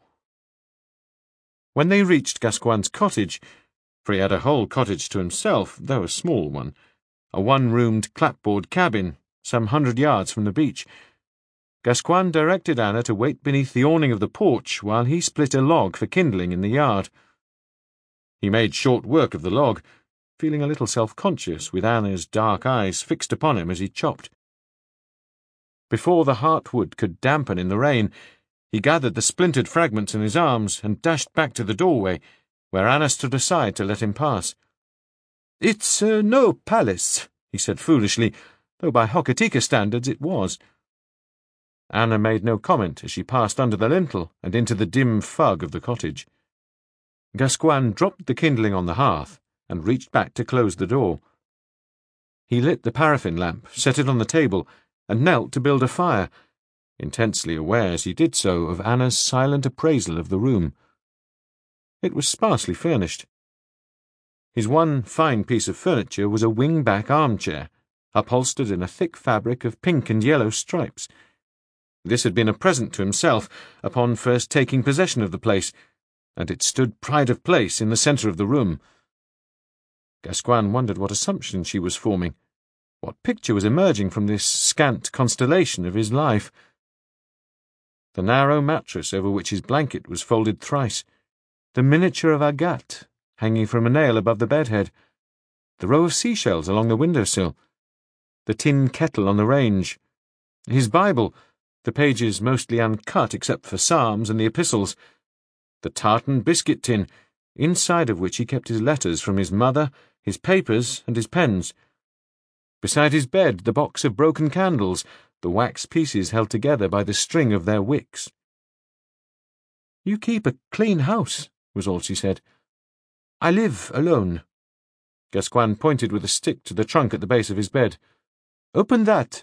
When they reached Gascoigne's cottage, for he had a whole cottage to himself, though a small one, a one-roomed clapboard cabin, some hundred yards from the beach, Gascoigne directed Anna to wait beneath the awning of the porch while he split a log for kindling in the yard. He made short work of the log, feeling a little self-conscious with Anna's dark eyes fixed upon him as he chopped. Before the heartwood could dampen in the rain, he gathered the splintered fragments in his arms and dashed back to the doorway, where Anna stood aside to let him pass. "It's uh, no palace," he said foolishly, though by Hokitika standards it was. Anna made no comment as she passed under the lintel and into the dim fog of the cottage. Gascoigne dropped the kindling on the hearth and reached back to close the door. He lit the paraffin lamp, set it on the table, and knelt to build a fire, intensely aware as he did so of Anna's silent appraisal of the room. It was sparsely furnished. His one fine piece of furniture was a wing-back armchair, upholstered in a thick fabric of pink and yellow stripes. This had been a present to himself upon first taking possession of the place, and it stood pride of place in the centre of the room. Gascoigne wondered what assumption she was forming, what picture was emerging from this scant constellation of his life. The narrow mattress over which his blanket was folded thrice, the miniature of Agathe hanging from a nail above the bedhead, the row of seashells along the window-sill, the tin kettle on the range, his Bible, the pages mostly uncut except for Psalms and the Epistles, the tartan biscuit tin, inside of which he kept his letters from his mother, his papers, and his pens. Beside his bed, the box of broken candles, the wax pieces held together by the string of their wicks. "You keep a clean house," was all she said. "I live alone." Gascoigne pointed with a stick to the trunk at the base of his bed. "Open that."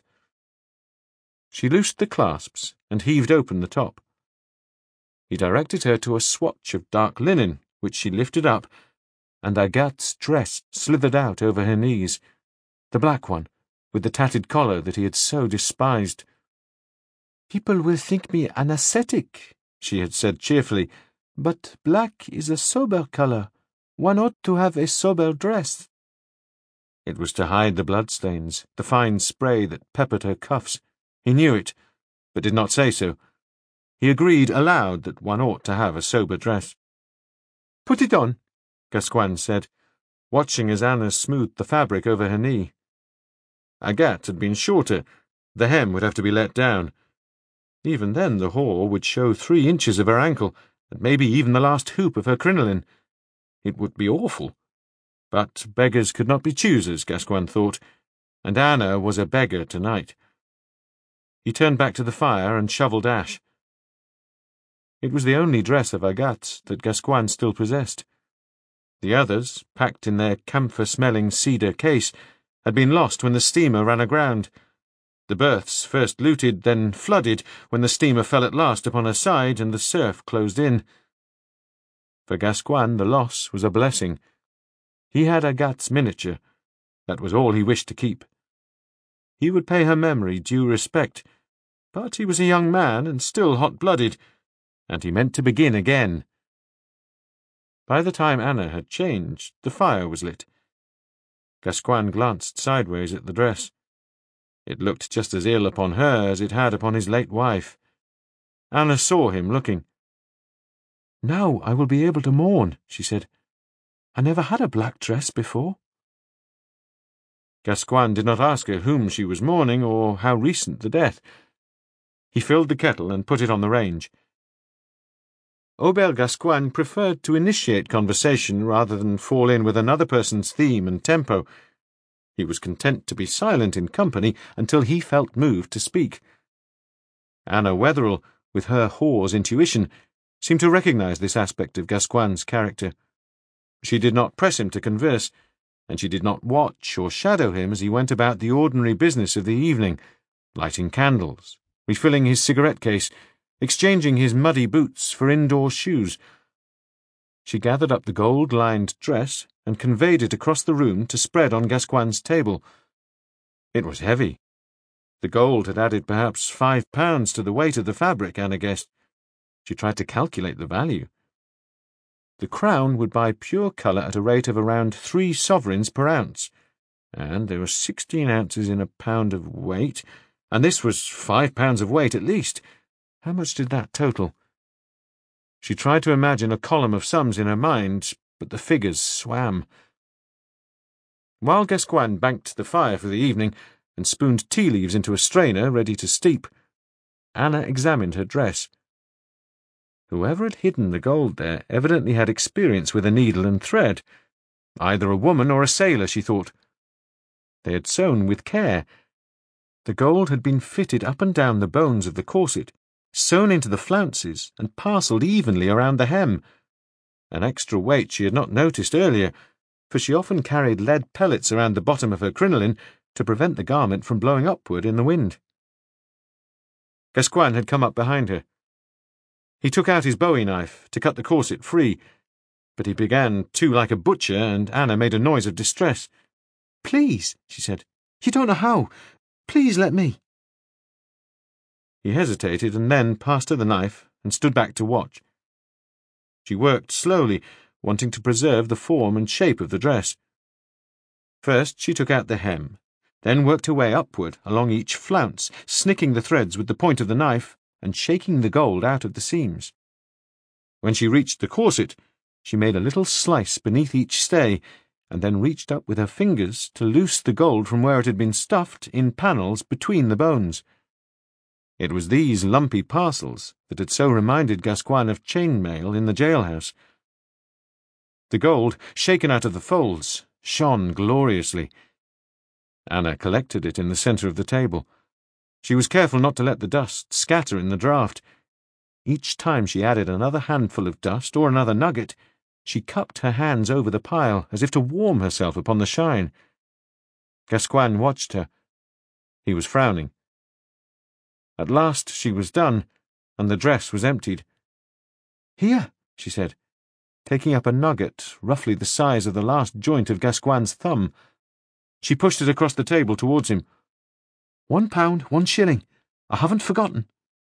She loosed the clasps and heaved open the top. He directed her to a swatch of dark linen, which she lifted up, and Agathe's dress slithered out over her knees, the black one, with the tattered collar that he had so despised. "People will think me an ascetic," she had said cheerfully, "but black is a sober colour. One ought to have a sober dress." It was to hide the bloodstains, the fine spray that peppered her cuffs. He knew it, but did not say so. He agreed aloud that one ought to have a sober dress. "Put it on," Gascoigne said, watching as Anna smoothed the fabric over her knee. Agathe had been shorter. The hem would have to be let down. Even then the whore would show three inches of her ankle, and maybe even the last hoop of her crinoline. It would be awful. But beggars could not be choosers, Gascoigne thought, and Anna was a beggar tonight. He turned back to the fire and shovelled ash. It was the only dress of Agathe's that Gascoigne still possessed. The others, packed in their camphor-smelling cedar case, had been lost when the steamer ran aground. The berths first looted, then flooded, when the steamer fell at last upon her side and the surf closed in. For Gascoigne the loss was a blessing. He had Agathe's miniature. That was all he wished to keep. He would pay her memory due respect, but he was a young man and still hot-blooded, and he meant to begin again. By the time Anna had changed, the fire was lit. Gascoigne glanced sideways at the dress. It looked just as ill upon her as it had upon his late wife. Anna saw him looking. "Now I will be able to mourn," she said. "I never had a black dress before." Gascoigne did not ask her whom she was mourning or how recent the death. He filled the kettle and put it on the range. Aubert Gascoigne preferred to initiate conversation rather than fall in with another person's theme and tempo. He was content to be silent in company until he felt moved to speak. Anna Wetherell, with her whore's intuition, seemed to recognize this aspect of Gascoigne's character. She did not press him to converse, and she did not watch or shadow him as he went about the ordinary business of the evening, lighting candles, refilling his cigarette case, exchanging his muddy boots for indoor shoes. She gathered up the gold-lined dress and conveyed it across the room to spread on Gascoigne's table. It was heavy. The gold had added perhaps five pounds to the weight of the fabric, Anna guessed. She tried to calculate the value. The crown would buy pure colour at a rate of around three sovereigns per ounce, and there were sixteen ounces in a pound of weight, and this was five pounds of weight at least. How much did that total? She tried to imagine a column of sums in her mind, but the figures swam. While Gascoigne banked the fire for the evening and spooned tea leaves into a strainer ready to steep, Anna examined her dress. Whoever had hidden the gold there evidently had experience with a needle and thread. Either a woman or a sailor, she thought. They had sewn with care. The gold had been fitted up and down the bones of the corset, sewn into the flounces and parcelled evenly around the hem. An extra weight she had not noticed earlier, for she often carried lead pellets around the bottom of her crinoline to prevent the garment from blowing upward in the wind. Gascoigne had come up behind her. He took out his bowie knife to cut the corset free, but he began too like a butcher, and Anna made a noise of distress. "Please," she said. "You don't know how. Please let me." He hesitated and then passed her the knife and stood back to watch. She worked slowly, wanting to preserve the form and shape of the dress. First she took out the hem, then worked her way upward along each flounce, snicking the threads with the point of the knife and shaking the gold out of the seams. When she reached the corset, she made a little slice beneath each stay, and then reached up with her fingers to loose the gold from where it had been stuffed in panels between the bones. It was these lumpy parcels that had so reminded Gascoigne of chain-mail in the jailhouse. The gold, shaken out of the folds, shone gloriously. Anna collected it in the centre of the table. She was careful not to let the dust scatter in the draught. Each time she added another handful of dust or another nugget, she cupped her hands over the pile as if to warm herself upon the shine. Gascoigne watched her. He was frowning. At last she was done, and the dress was emptied. "Here," she said, taking up a nugget roughly the size of the last joint of Gascoigne's thumb. She pushed it across the table towards him. "One pound, one shilling. I haven't forgotten."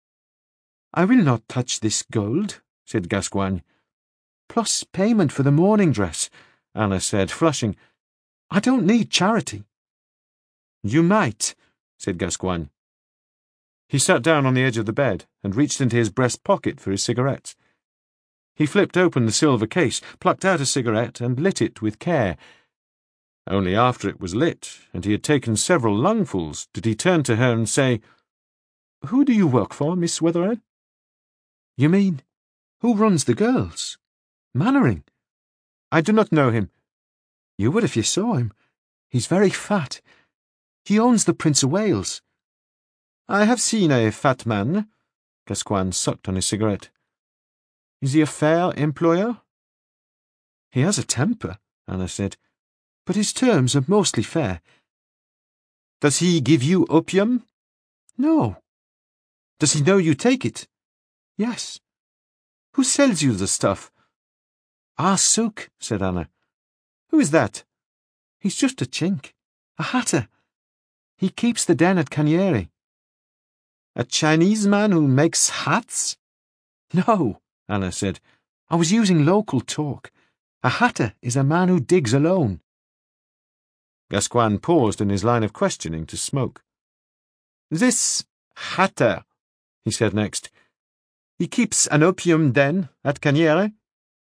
"I will not touch this gold," said Gascoigne. "Plus payment for the mourning dress," Anna said, flushing. "I don't need charity." "You might," said Gascoigne. He sat down on the edge of the bed and reached into his breast pocket for his cigarettes. He flipped open the silver case, plucked out a cigarette, and lit it with care. Only after it was lit, and he had taken several lungfuls, did he turn to her and say, "Who do you work for, Miss Wethered?" "You mean, who runs the girls? Mannering?" "I do not know him." "You would if you saw him. He's very fat. He owns the Prince of Wales." "I have seen a fat man." Gascoigne sucked on his cigarette. "Is he a fair employer?" "He has a temper," Anna said, "but his terms are mostly fair." "Does he give you opium?" "No." "Does he know you take it?" "Yes." "Who sells you the stuff?" "Ah Suk," said Anna. "Who is that?" "He's just a chink. A hatter. He keeps the den at Canieri." "A Chinese man who makes hats?" "No," Anna said. "I was using local talk. A hatter is a man who digs alone." Gascoigne paused in his line of questioning to smoke. "This hatter," he said next, "he keeps an opium den at Canieri?"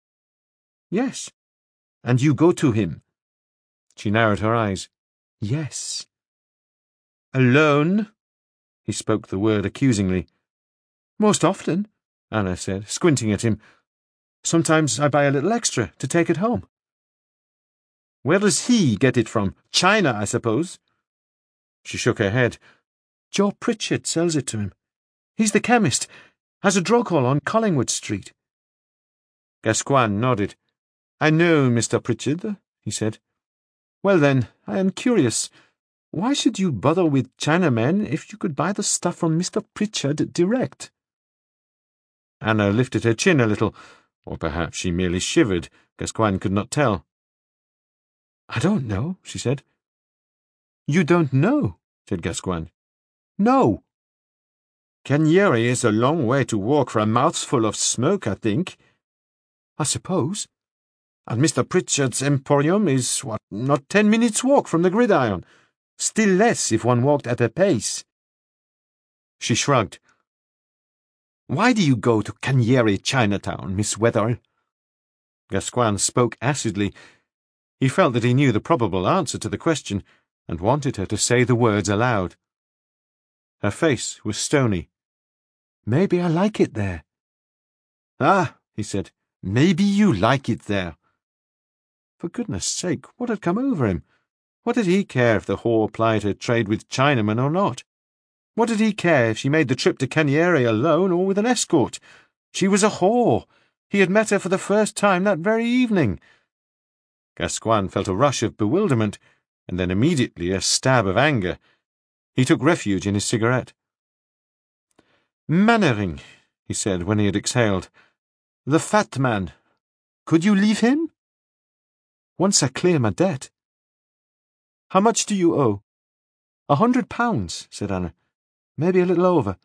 "Yes." "And you go to him?" She narrowed her eyes. "Yes." "Alone?" He spoke the word accusingly. "Most often," Anna said, squinting at him. "Sometimes I buy a little extra to take it home." "Where does he get it from? China, I suppose?" She shook her head. "Joe Pritchard sells it to him. He's the chemist. Has a drug hall on Collingwood Street." Gascoigne nodded. "I know Mister Pritchard," he said. "Well then, I am curious. Why should you bother with Chinamen if you could buy the stuff from Mister Pritchard direct?" Anna lifted her chin a little, Or perhaps she merely shivered. Gascoigne could not tell. I don't know, she said. You don't know, said Gascoigne. No. Canieri is a long way to walk for a mouthful of smoke, I think. I suppose. And Mister Pritchard's Emporium is, what, not ten minutes' walk from the Gridiron. Still less if one walked at a pace. She shrugged. Why do you go to Canieri Chinatown, Miss Wetherell? Gascoigne spoke acidly. He felt that he knew the probable answer to the question, and wanted her to say the words aloud. Her face was stony. Maybe I like it there. Ah, he said, maybe you like it there. For goodness sake, what had come over him? What did he care if the whore plied her trade with Chinamen or not? What did he care if she made the trip to Canieri alone or with an escort? She was a whore. He had met her for the first time that very evening. Gascoigne felt a rush of bewilderment, and then immediately a stab of anger. He took refuge in his cigarette. Mannering, he said when he had exhaled. The fat man. Could you leave him? Once I clear my debt. How much do you owe? A hundred pounds, said Anna. Maybe a little over.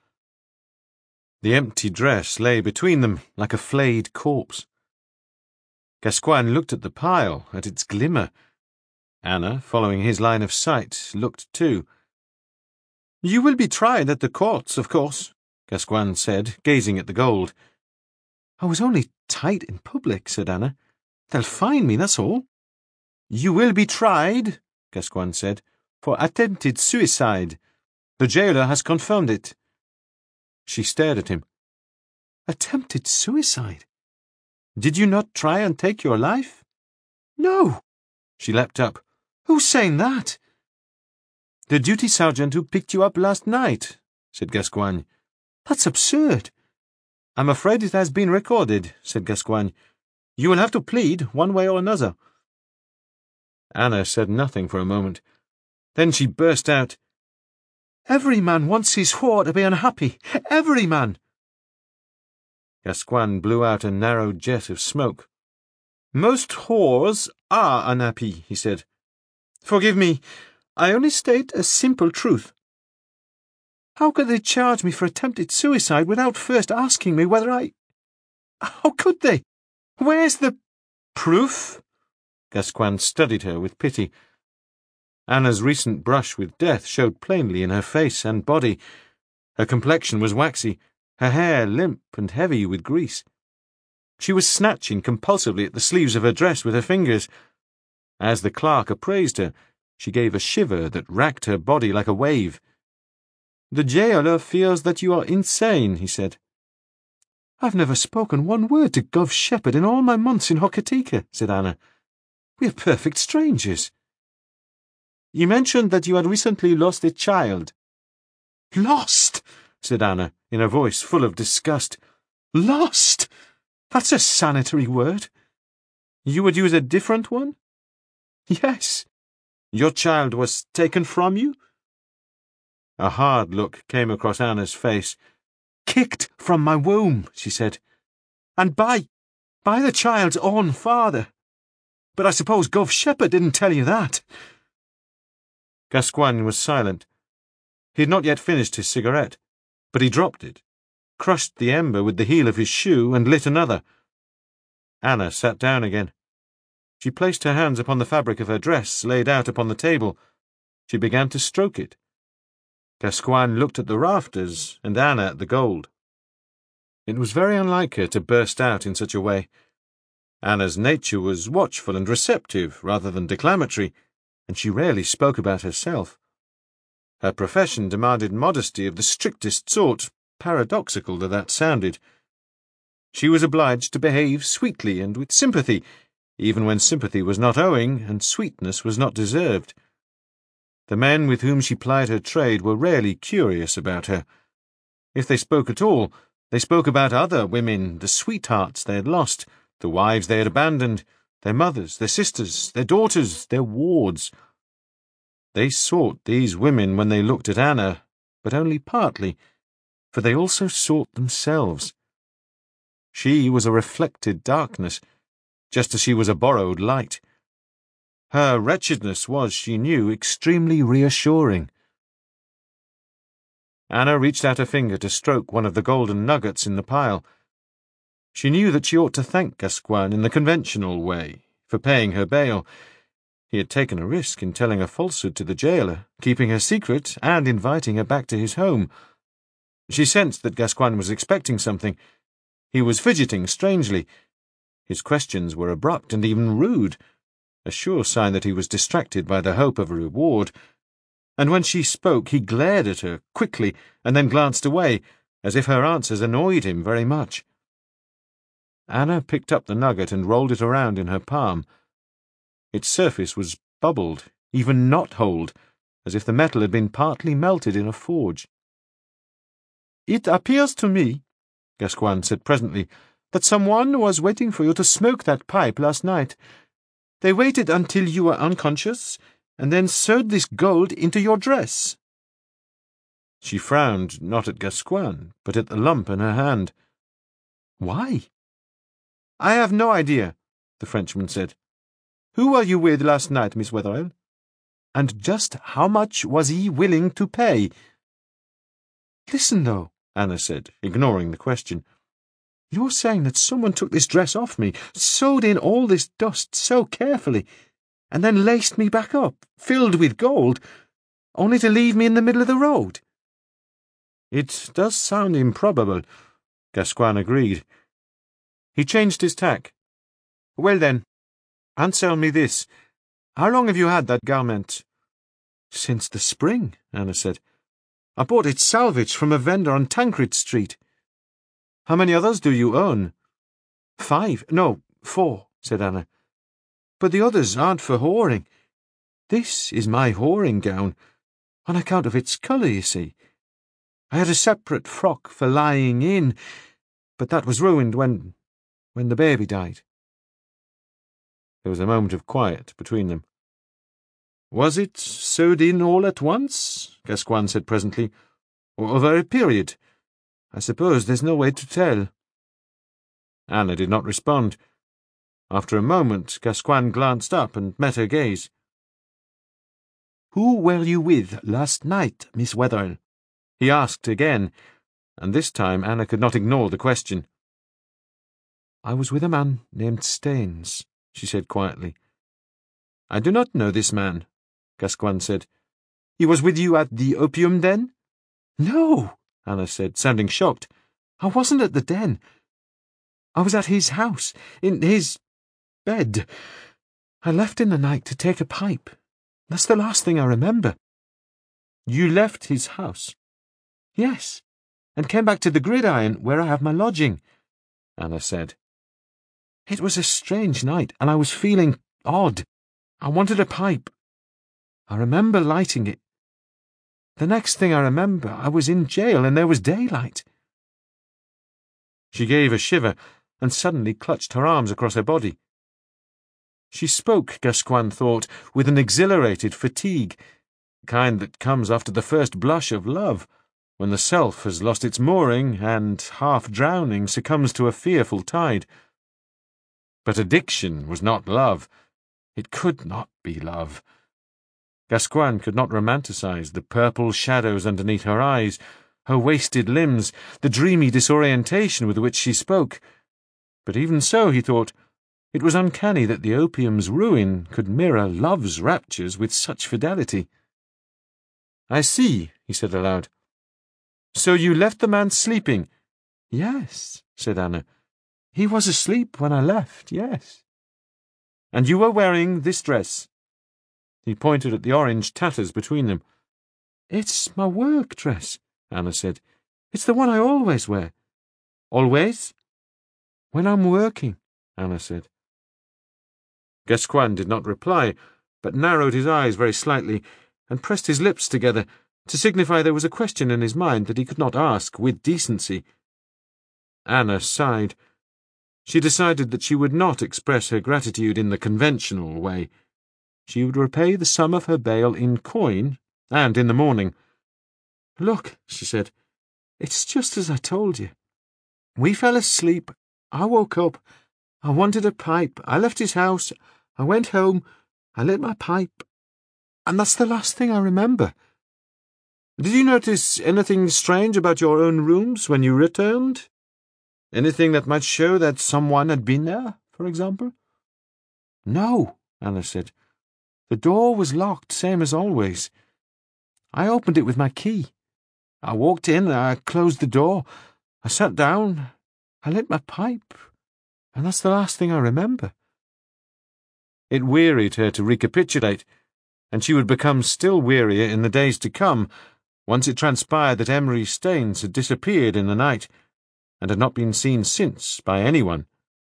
The empty dress lay between them like a flayed corpse. Gascoigne looked at the pile, at its glimmer. Anna, following his line of sight, looked too. You will be tried at the courts, of course, Gascoigne said, gazing at the gold. I was only tight in public, said Anna. They'll fine me, that's all. You will be tried, Gascoigne said, for attempted suicide. The jailer has confirmed it. She stared at him. Attempted suicide? Did you not try and take your life? No. She leapt up. Who's saying that? The duty sergeant who picked you up last night, said Gascoigne. That's absurd. I'm afraid it has been recorded, said Gascoigne. You will have to plead one way or another. Anna said nothing for a moment. Then she burst out. Every man wants his whore to be unhappy. Every man. Gascoigne blew out a narrow jet of smoke. Most whores are unhappy, he said. Forgive me, I only state a simple truth. How could they charge me for attempted suicide without first asking me whether I... How could they? Where's the... Proof? Gascoigne studied her with pity. Anna's recent brush with death showed plainly in her face and body. Her complexion was waxy, her hair limp and heavy with grease. She was snatching compulsively at the sleeves of her dress with her fingers. As the clerk appraised her, she gave a shiver that racked her body like a wave. The jailer fears that you are insane, he said. I've never spoken one word to Gov Shepherd in all my months in Hokitika, said Anna. We are perfect strangers. You mentioned that you had recently lost a child. Lost, said Anna, in a voice full of disgust. Lost? That's a sanitary word. You would use a different one? Yes. Your child was taken from you? A hard look came across Anna's face. Kicked from my womb, she said. And by, by the child's own father. But I suppose Gov Shepherd didn't tell you that. Gascoigne was silent. He had not yet finished his cigarette, but he dropped it, crushed the ember with the heel of his shoe, and lit another. Anna sat down again. She placed her hands upon the fabric of her dress laid out upon the table. She began to stroke it. Gascoigne looked at the rafters, and Anna at the gold. It was very unlike her to burst out in such a way. Anna's nature was watchful and receptive rather than declamatory, and she rarely spoke about herself. Her profession demanded modesty of the strictest sort, paradoxical though that sounded. She was obliged to behave sweetly and with sympathy, even when sympathy was not owing and sweetness was not deserved. The men with whom she plied her trade were rarely curious about her. If they spoke at all, they spoke about other women, the sweethearts they had lost, the wives they had abandoned, their mothers, their sisters, their daughters, their wards. They sought these women when they looked at Anna, but only partly, for they also sought themselves. She was a reflected darkness, just as she was a borrowed light. Her wretchedness was, she knew, extremely reassuring. Anna reached out a finger to stroke one of the golden nuggets in the pile. She knew that she ought to thank Gascoigne in the conventional way for paying her bail. He had taken a risk in telling a falsehood to the jailer, keeping her secret and inviting her back to his home. She sensed that Gascoigne was expecting something. He was fidgeting strangely. His questions were abrupt and even rude, a sure sign that he was distracted by the hope of a reward. And when she spoke, he glared at her quickly and then glanced away, as if her answers annoyed him very much. Anna picked up the nugget and rolled it around in her palm. Its surface was bubbled, even knot-holed, as if the metal had been partly melted in a forge. "It appears to me," Gascoigne said presently, "that someone was waiting for you to smoke that pipe last night. They waited until you were unconscious, and then sewed this gold into your dress." She frowned, not at Gascoigne, but at the lump in her hand. "Why?" "I have no idea," the Frenchman said. "Who were you with last night, Miss Wetherell? And just how much was he willing to pay?" "Listen, though," Anna said, ignoring the question. "You're saying that someone took this dress off me, sewed in all this dust so carefully, and then laced me back up, filled with gold, only to leave me in the middle of the road?" "It does sound improbable," Gascoigne agreed. He changed his tack. "Well then, answer me this. How long have you had that garment?" "Since the spring," Anna said. "I bought it salvaged from a vendor on Tancred Street." "How many others do you own?" "Five, no, four," said Anna. "But the others aren't for whoring. This is my whoring gown, on account of its colour, you see. I had a separate frock for lying in, but that was ruined when, when the baby died." There was a moment of quiet between them. "Was it sewed in all at once?" Gascoigne said presently. "Or over a period? I suppose there's no way to tell." Anna did not respond. After a moment, Gascoigne glanced up and met her gaze. "Who were you with last night, Miss Wetherell?" he asked again, and this time Anna could not ignore the question. "I was with a man named Staines," she said quietly. "I do not know this man," Gascoigne said. "He was with you at the opium den?" "No," Anna said, sounding shocked. "I wasn't at the den. I was at his house, in his bed. I left in the night to take a pipe. That's the last thing I remember." "You left his house?" "Yes, and came back to the Gridiron, where I have my lodging," Anna said. "It was a strange night, and I was feeling odd. I wanted a pipe. I remember lighting it. The next thing I remember, I was in jail and there was daylight." She gave a shiver and suddenly clutched her arms across her body. She spoke, Gascoigne thought, with an exhilarated fatigue, the kind that comes after the first blush of love, when the self has lost its mooring and, half drowning, succumbs to a fearful tide. But addiction was not love. It could not be love. Gascoigne could not romanticize the purple shadows underneath her eyes, her wasted limbs, the dreamy disorientation with which she spoke. But even so, he thought, it was uncanny that the opium's ruin could mirror love's raptures with such fidelity. "I see," he said aloud. "So you left the man sleeping?" "Yes," said Anna. "He was asleep when I left, yes." "And you were wearing this dress?" He pointed at the orange tatters between them. "It's my work dress," Anna said. "It's the one I always wear." "Always?" "When I'm working," Anna said. Gascoigne did not reply, but narrowed his eyes very slightly and pressed his lips together to signify there was a question in his mind that he could not ask with decency. Anna sighed. She decided that she would not express her gratitude in the conventional way. She would repay the sum of her bail in coin, and in the morning. "Look," she said, "it's just as I told you. We fell asleep I woke up. I wanted a pipe. I left his house. I went home. I lit my pipe. And that's the last thing I remember. Did you notice anything strange about your own rooms when you returned? Anything that might show that someone had been there, for example? No, Anna said. The door was locked, same as always. I opened it with my key. I walked in, I closed the door, I sat down, I lit my pipe, and that's the last thing I remember. It wearied her to recapitulate, and she would become still wearier in the days to come, once it transpired that Emery Staines had disappeared in the night, and had not been seen since by anyone.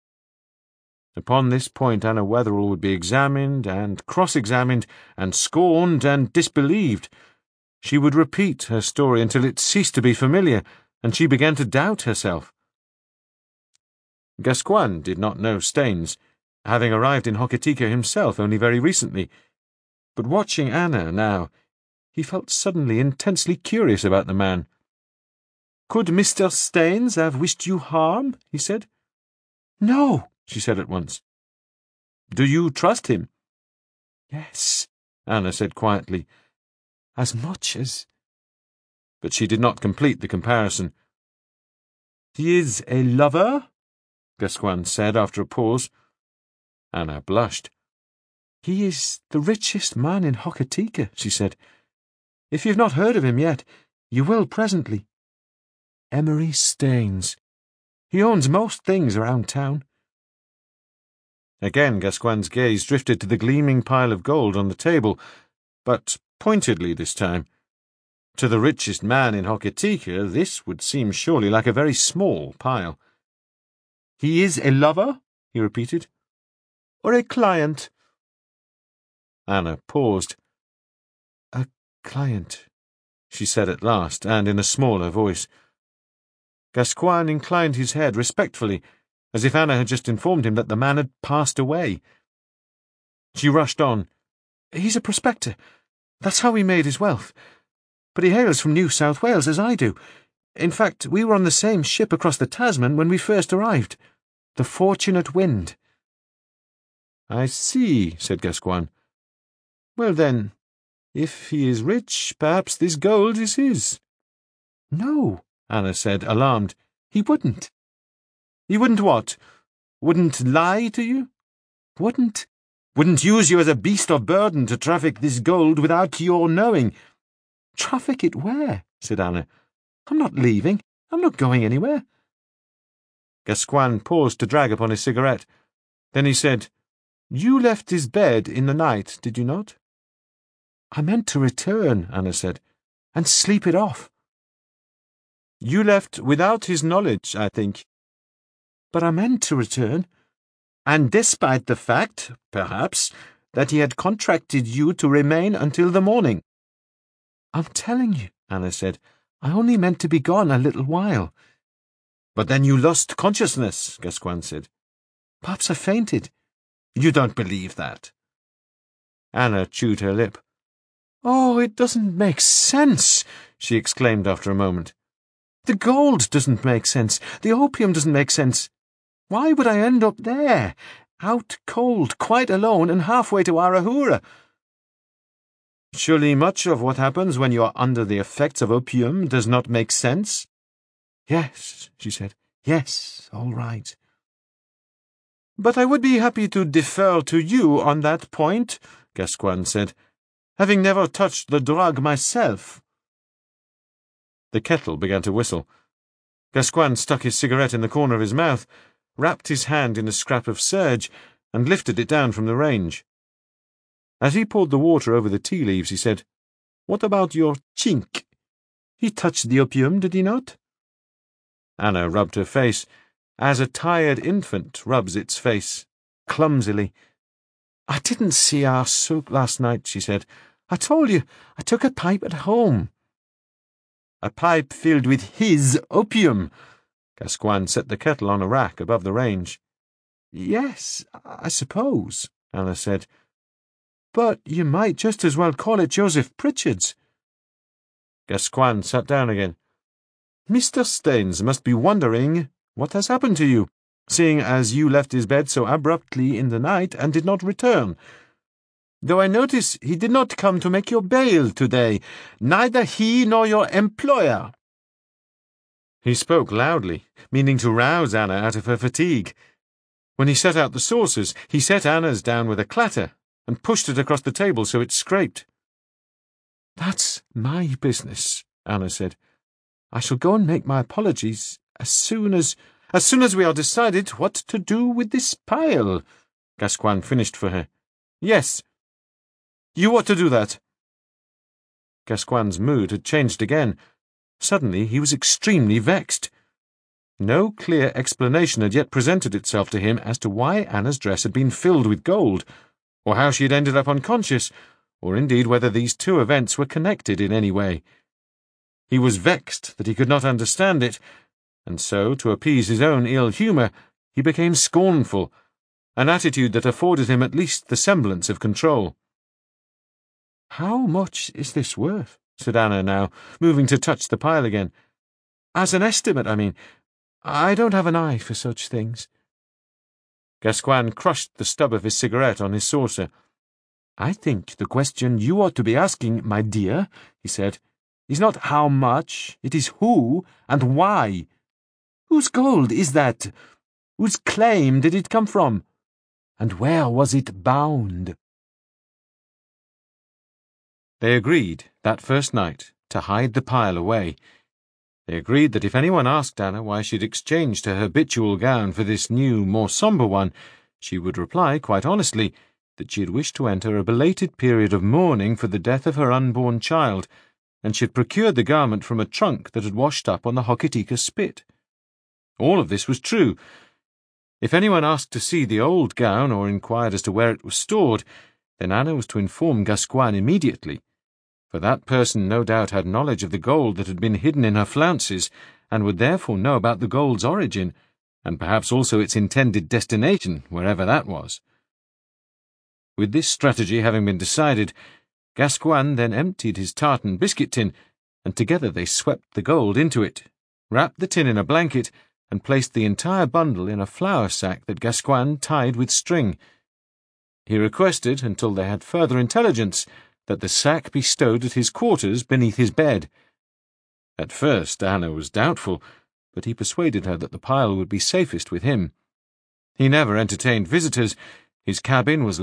Upon this point Anna Wetherell would be examined and cross-examined and scorned and disbelieved. She would repeat her story until it ceased to be familiar, and she began to doubt herself. Gascoigne did not know Staines, having arrived in Hokitika himself only very recently, but watching Anna now, he felt suddenly intensely curious about the man. "Could Mister Staines have wished you harm?" he said. "No," she said at once. "Do you trust him?" "Yes," Anna said quietly, "as much as—" But she did not complete the comparison. "He is a lover?" Gascoigne said after a pause. Anna blushed. "He is the richest man in Hokitika," she said. "If you've not heard of him yet, you will presently. Emery Staines. He owns most things around town." Again Gascoigne's gaze drifted to the gleaming pile of gold on the table, but pointedly this time. To the richest man in Hokitika, this would seem surely like a very small pile. "He is a lover?" he repeated. "Or a client?" Anna paused. "A client," she said at last, and in a smaller voice. Gascoigne inclined his head respectfully, as if Anna had just informed him that the man had passed away. She rushed on. "He's a prospector. That's how he made his wealth. But he hails from New South Wales, as I do. In fact, we were on the same ship across the Tasman when we first arrived. The Fortunate Wind." "I see," said Gascoigne. "Well then, if he is rich, perhaps this gold is his." "No," Anna said, alarmed. "He wouldn't." "He wouldn't what? Wouldn't lie to you?" "Wouldn't—" "Wouldn't use you as a beast of burden to traffic this gold without your knowing?" "Traffic it where?" said Anna. "I'm not leaving. I'm not going anywhere." Gascoigne paused to drag upon his cigarette. Then he said, "You left his bed in the night, did you not?" "I meant to return," Anna said, "and sleep it off." "You left without his knowledge, I think." "But I meant to return." "And despite the fact, perhaps, that he had contracted you to remain until the morning." "I'm telling you," Anna said, "I only meant to be gone a little while." "But then you lost consciousness," Gascoigne said. "Perhaps I fainted." "You don't believe that." Anna chewed her lip. "Oh, it doesn't make sense," she exclaimed after a moment. "The gold doesn't make sense. The opium doesn't make sense. Why would I end up there, out cold, quite alone, and halfway to Arahura?" "Surely much of what happens when you are under the effects of opium does not make sense?" "Yes," she said. "Yes, all right." "But I would be happy to defer to you on that point," Gascoigne said, "having never touched the drug myself." The kettle began to whistle. Gascoigne stuck his cigarette in the corner of his mouth, wrapped his hand in a scrap of serge, and lifted it down from the range. As he poured the water over the tea leaves, he said, "What about your chink? He touched the opium, did he not?" Anna rubbed her face, as a tired infant rubs its face, clumsily. "I didn't see our souk last night," she said. "I told you, I took a pipe at home." "A pipe filled with his opium." Gascoigne set the kettle on a rack above the range. "Yes, I suppose," Anna said. "But you might just as well call it Joseph Pritchard's." Gascoigne sat down again. "Mister Staines must be wondering what has happened to you." seeing as you left his bed so abruptly in the night and did not return. Though I notice he did not come to make your bail today, neither he nor your employer." He spoke loudly, meaning to rouse Anna out of her fatigue. When he set out the saucers, he set Anna's down with a clatter and pushed it across the table so it scraped. "That's my business," Anna said. "I shall go and make my apologies as soon as... as soon as we are decided what to do with this pile," Gascoigne finished for her. "Yes, you ought to do that." Gascoigne's mood had changed again. Suddenly he was extremely vexed. No clear explanation had yet presented itself to him as to why Anna's dress had been filled with gold, or how she had ended up unconscious, or indeed whether these two events were connected in any way. He was vexed that he could not understand it, and so, to appease his own ill humour, he became scornful, an attitude that afforded him at least the semblance of control. "How much is this worth?" said Anna now, moving to touch the pile again. "As an estimate, I mean. I don't have an eye for such things." Gascoigne crushed the stub of his cigarette on his saucer. "I think the question you ought to be asking, my dear," he said, "is not how much, it is who and why. Whose gold is that? Whose claim did it come from? And where was it bound?" They agreed, that first night, to hide the pile away. They agreed that if anyone asked Anna why she had exchanged her habitual gown for this new, more sombre one, she would reply, quite honestly, that she had wished to enter a belated period of mourning for the death of her unborn child, and she had procured the garment from a trunk that had washed up on the Hokitika spit. All of this was true. If anyone asked to see the old gown or inquired as to where it was stored, then Anna was to inform Gascoigne immediately, for that person no doubt had knowledge of the gold that had been hidden in her flounces, and would therefore know about the gold's origin, and perhaps also its intended destination, wherever that was. With this strategy having been decided, Gascoigne then emptied his tartan biscuit tin, and together they swept the gold into it, wrapped the tin in a blanket, and placed the entire bundle in a flour sack that Gascoigne tied with string. He requested, until they had further intelligence, that the sack be stowed at his quarters beneath his bed. At first Anna was doubtful, but he persuaded her that the pile would be safest with him. He never entertained visitors. His cabin was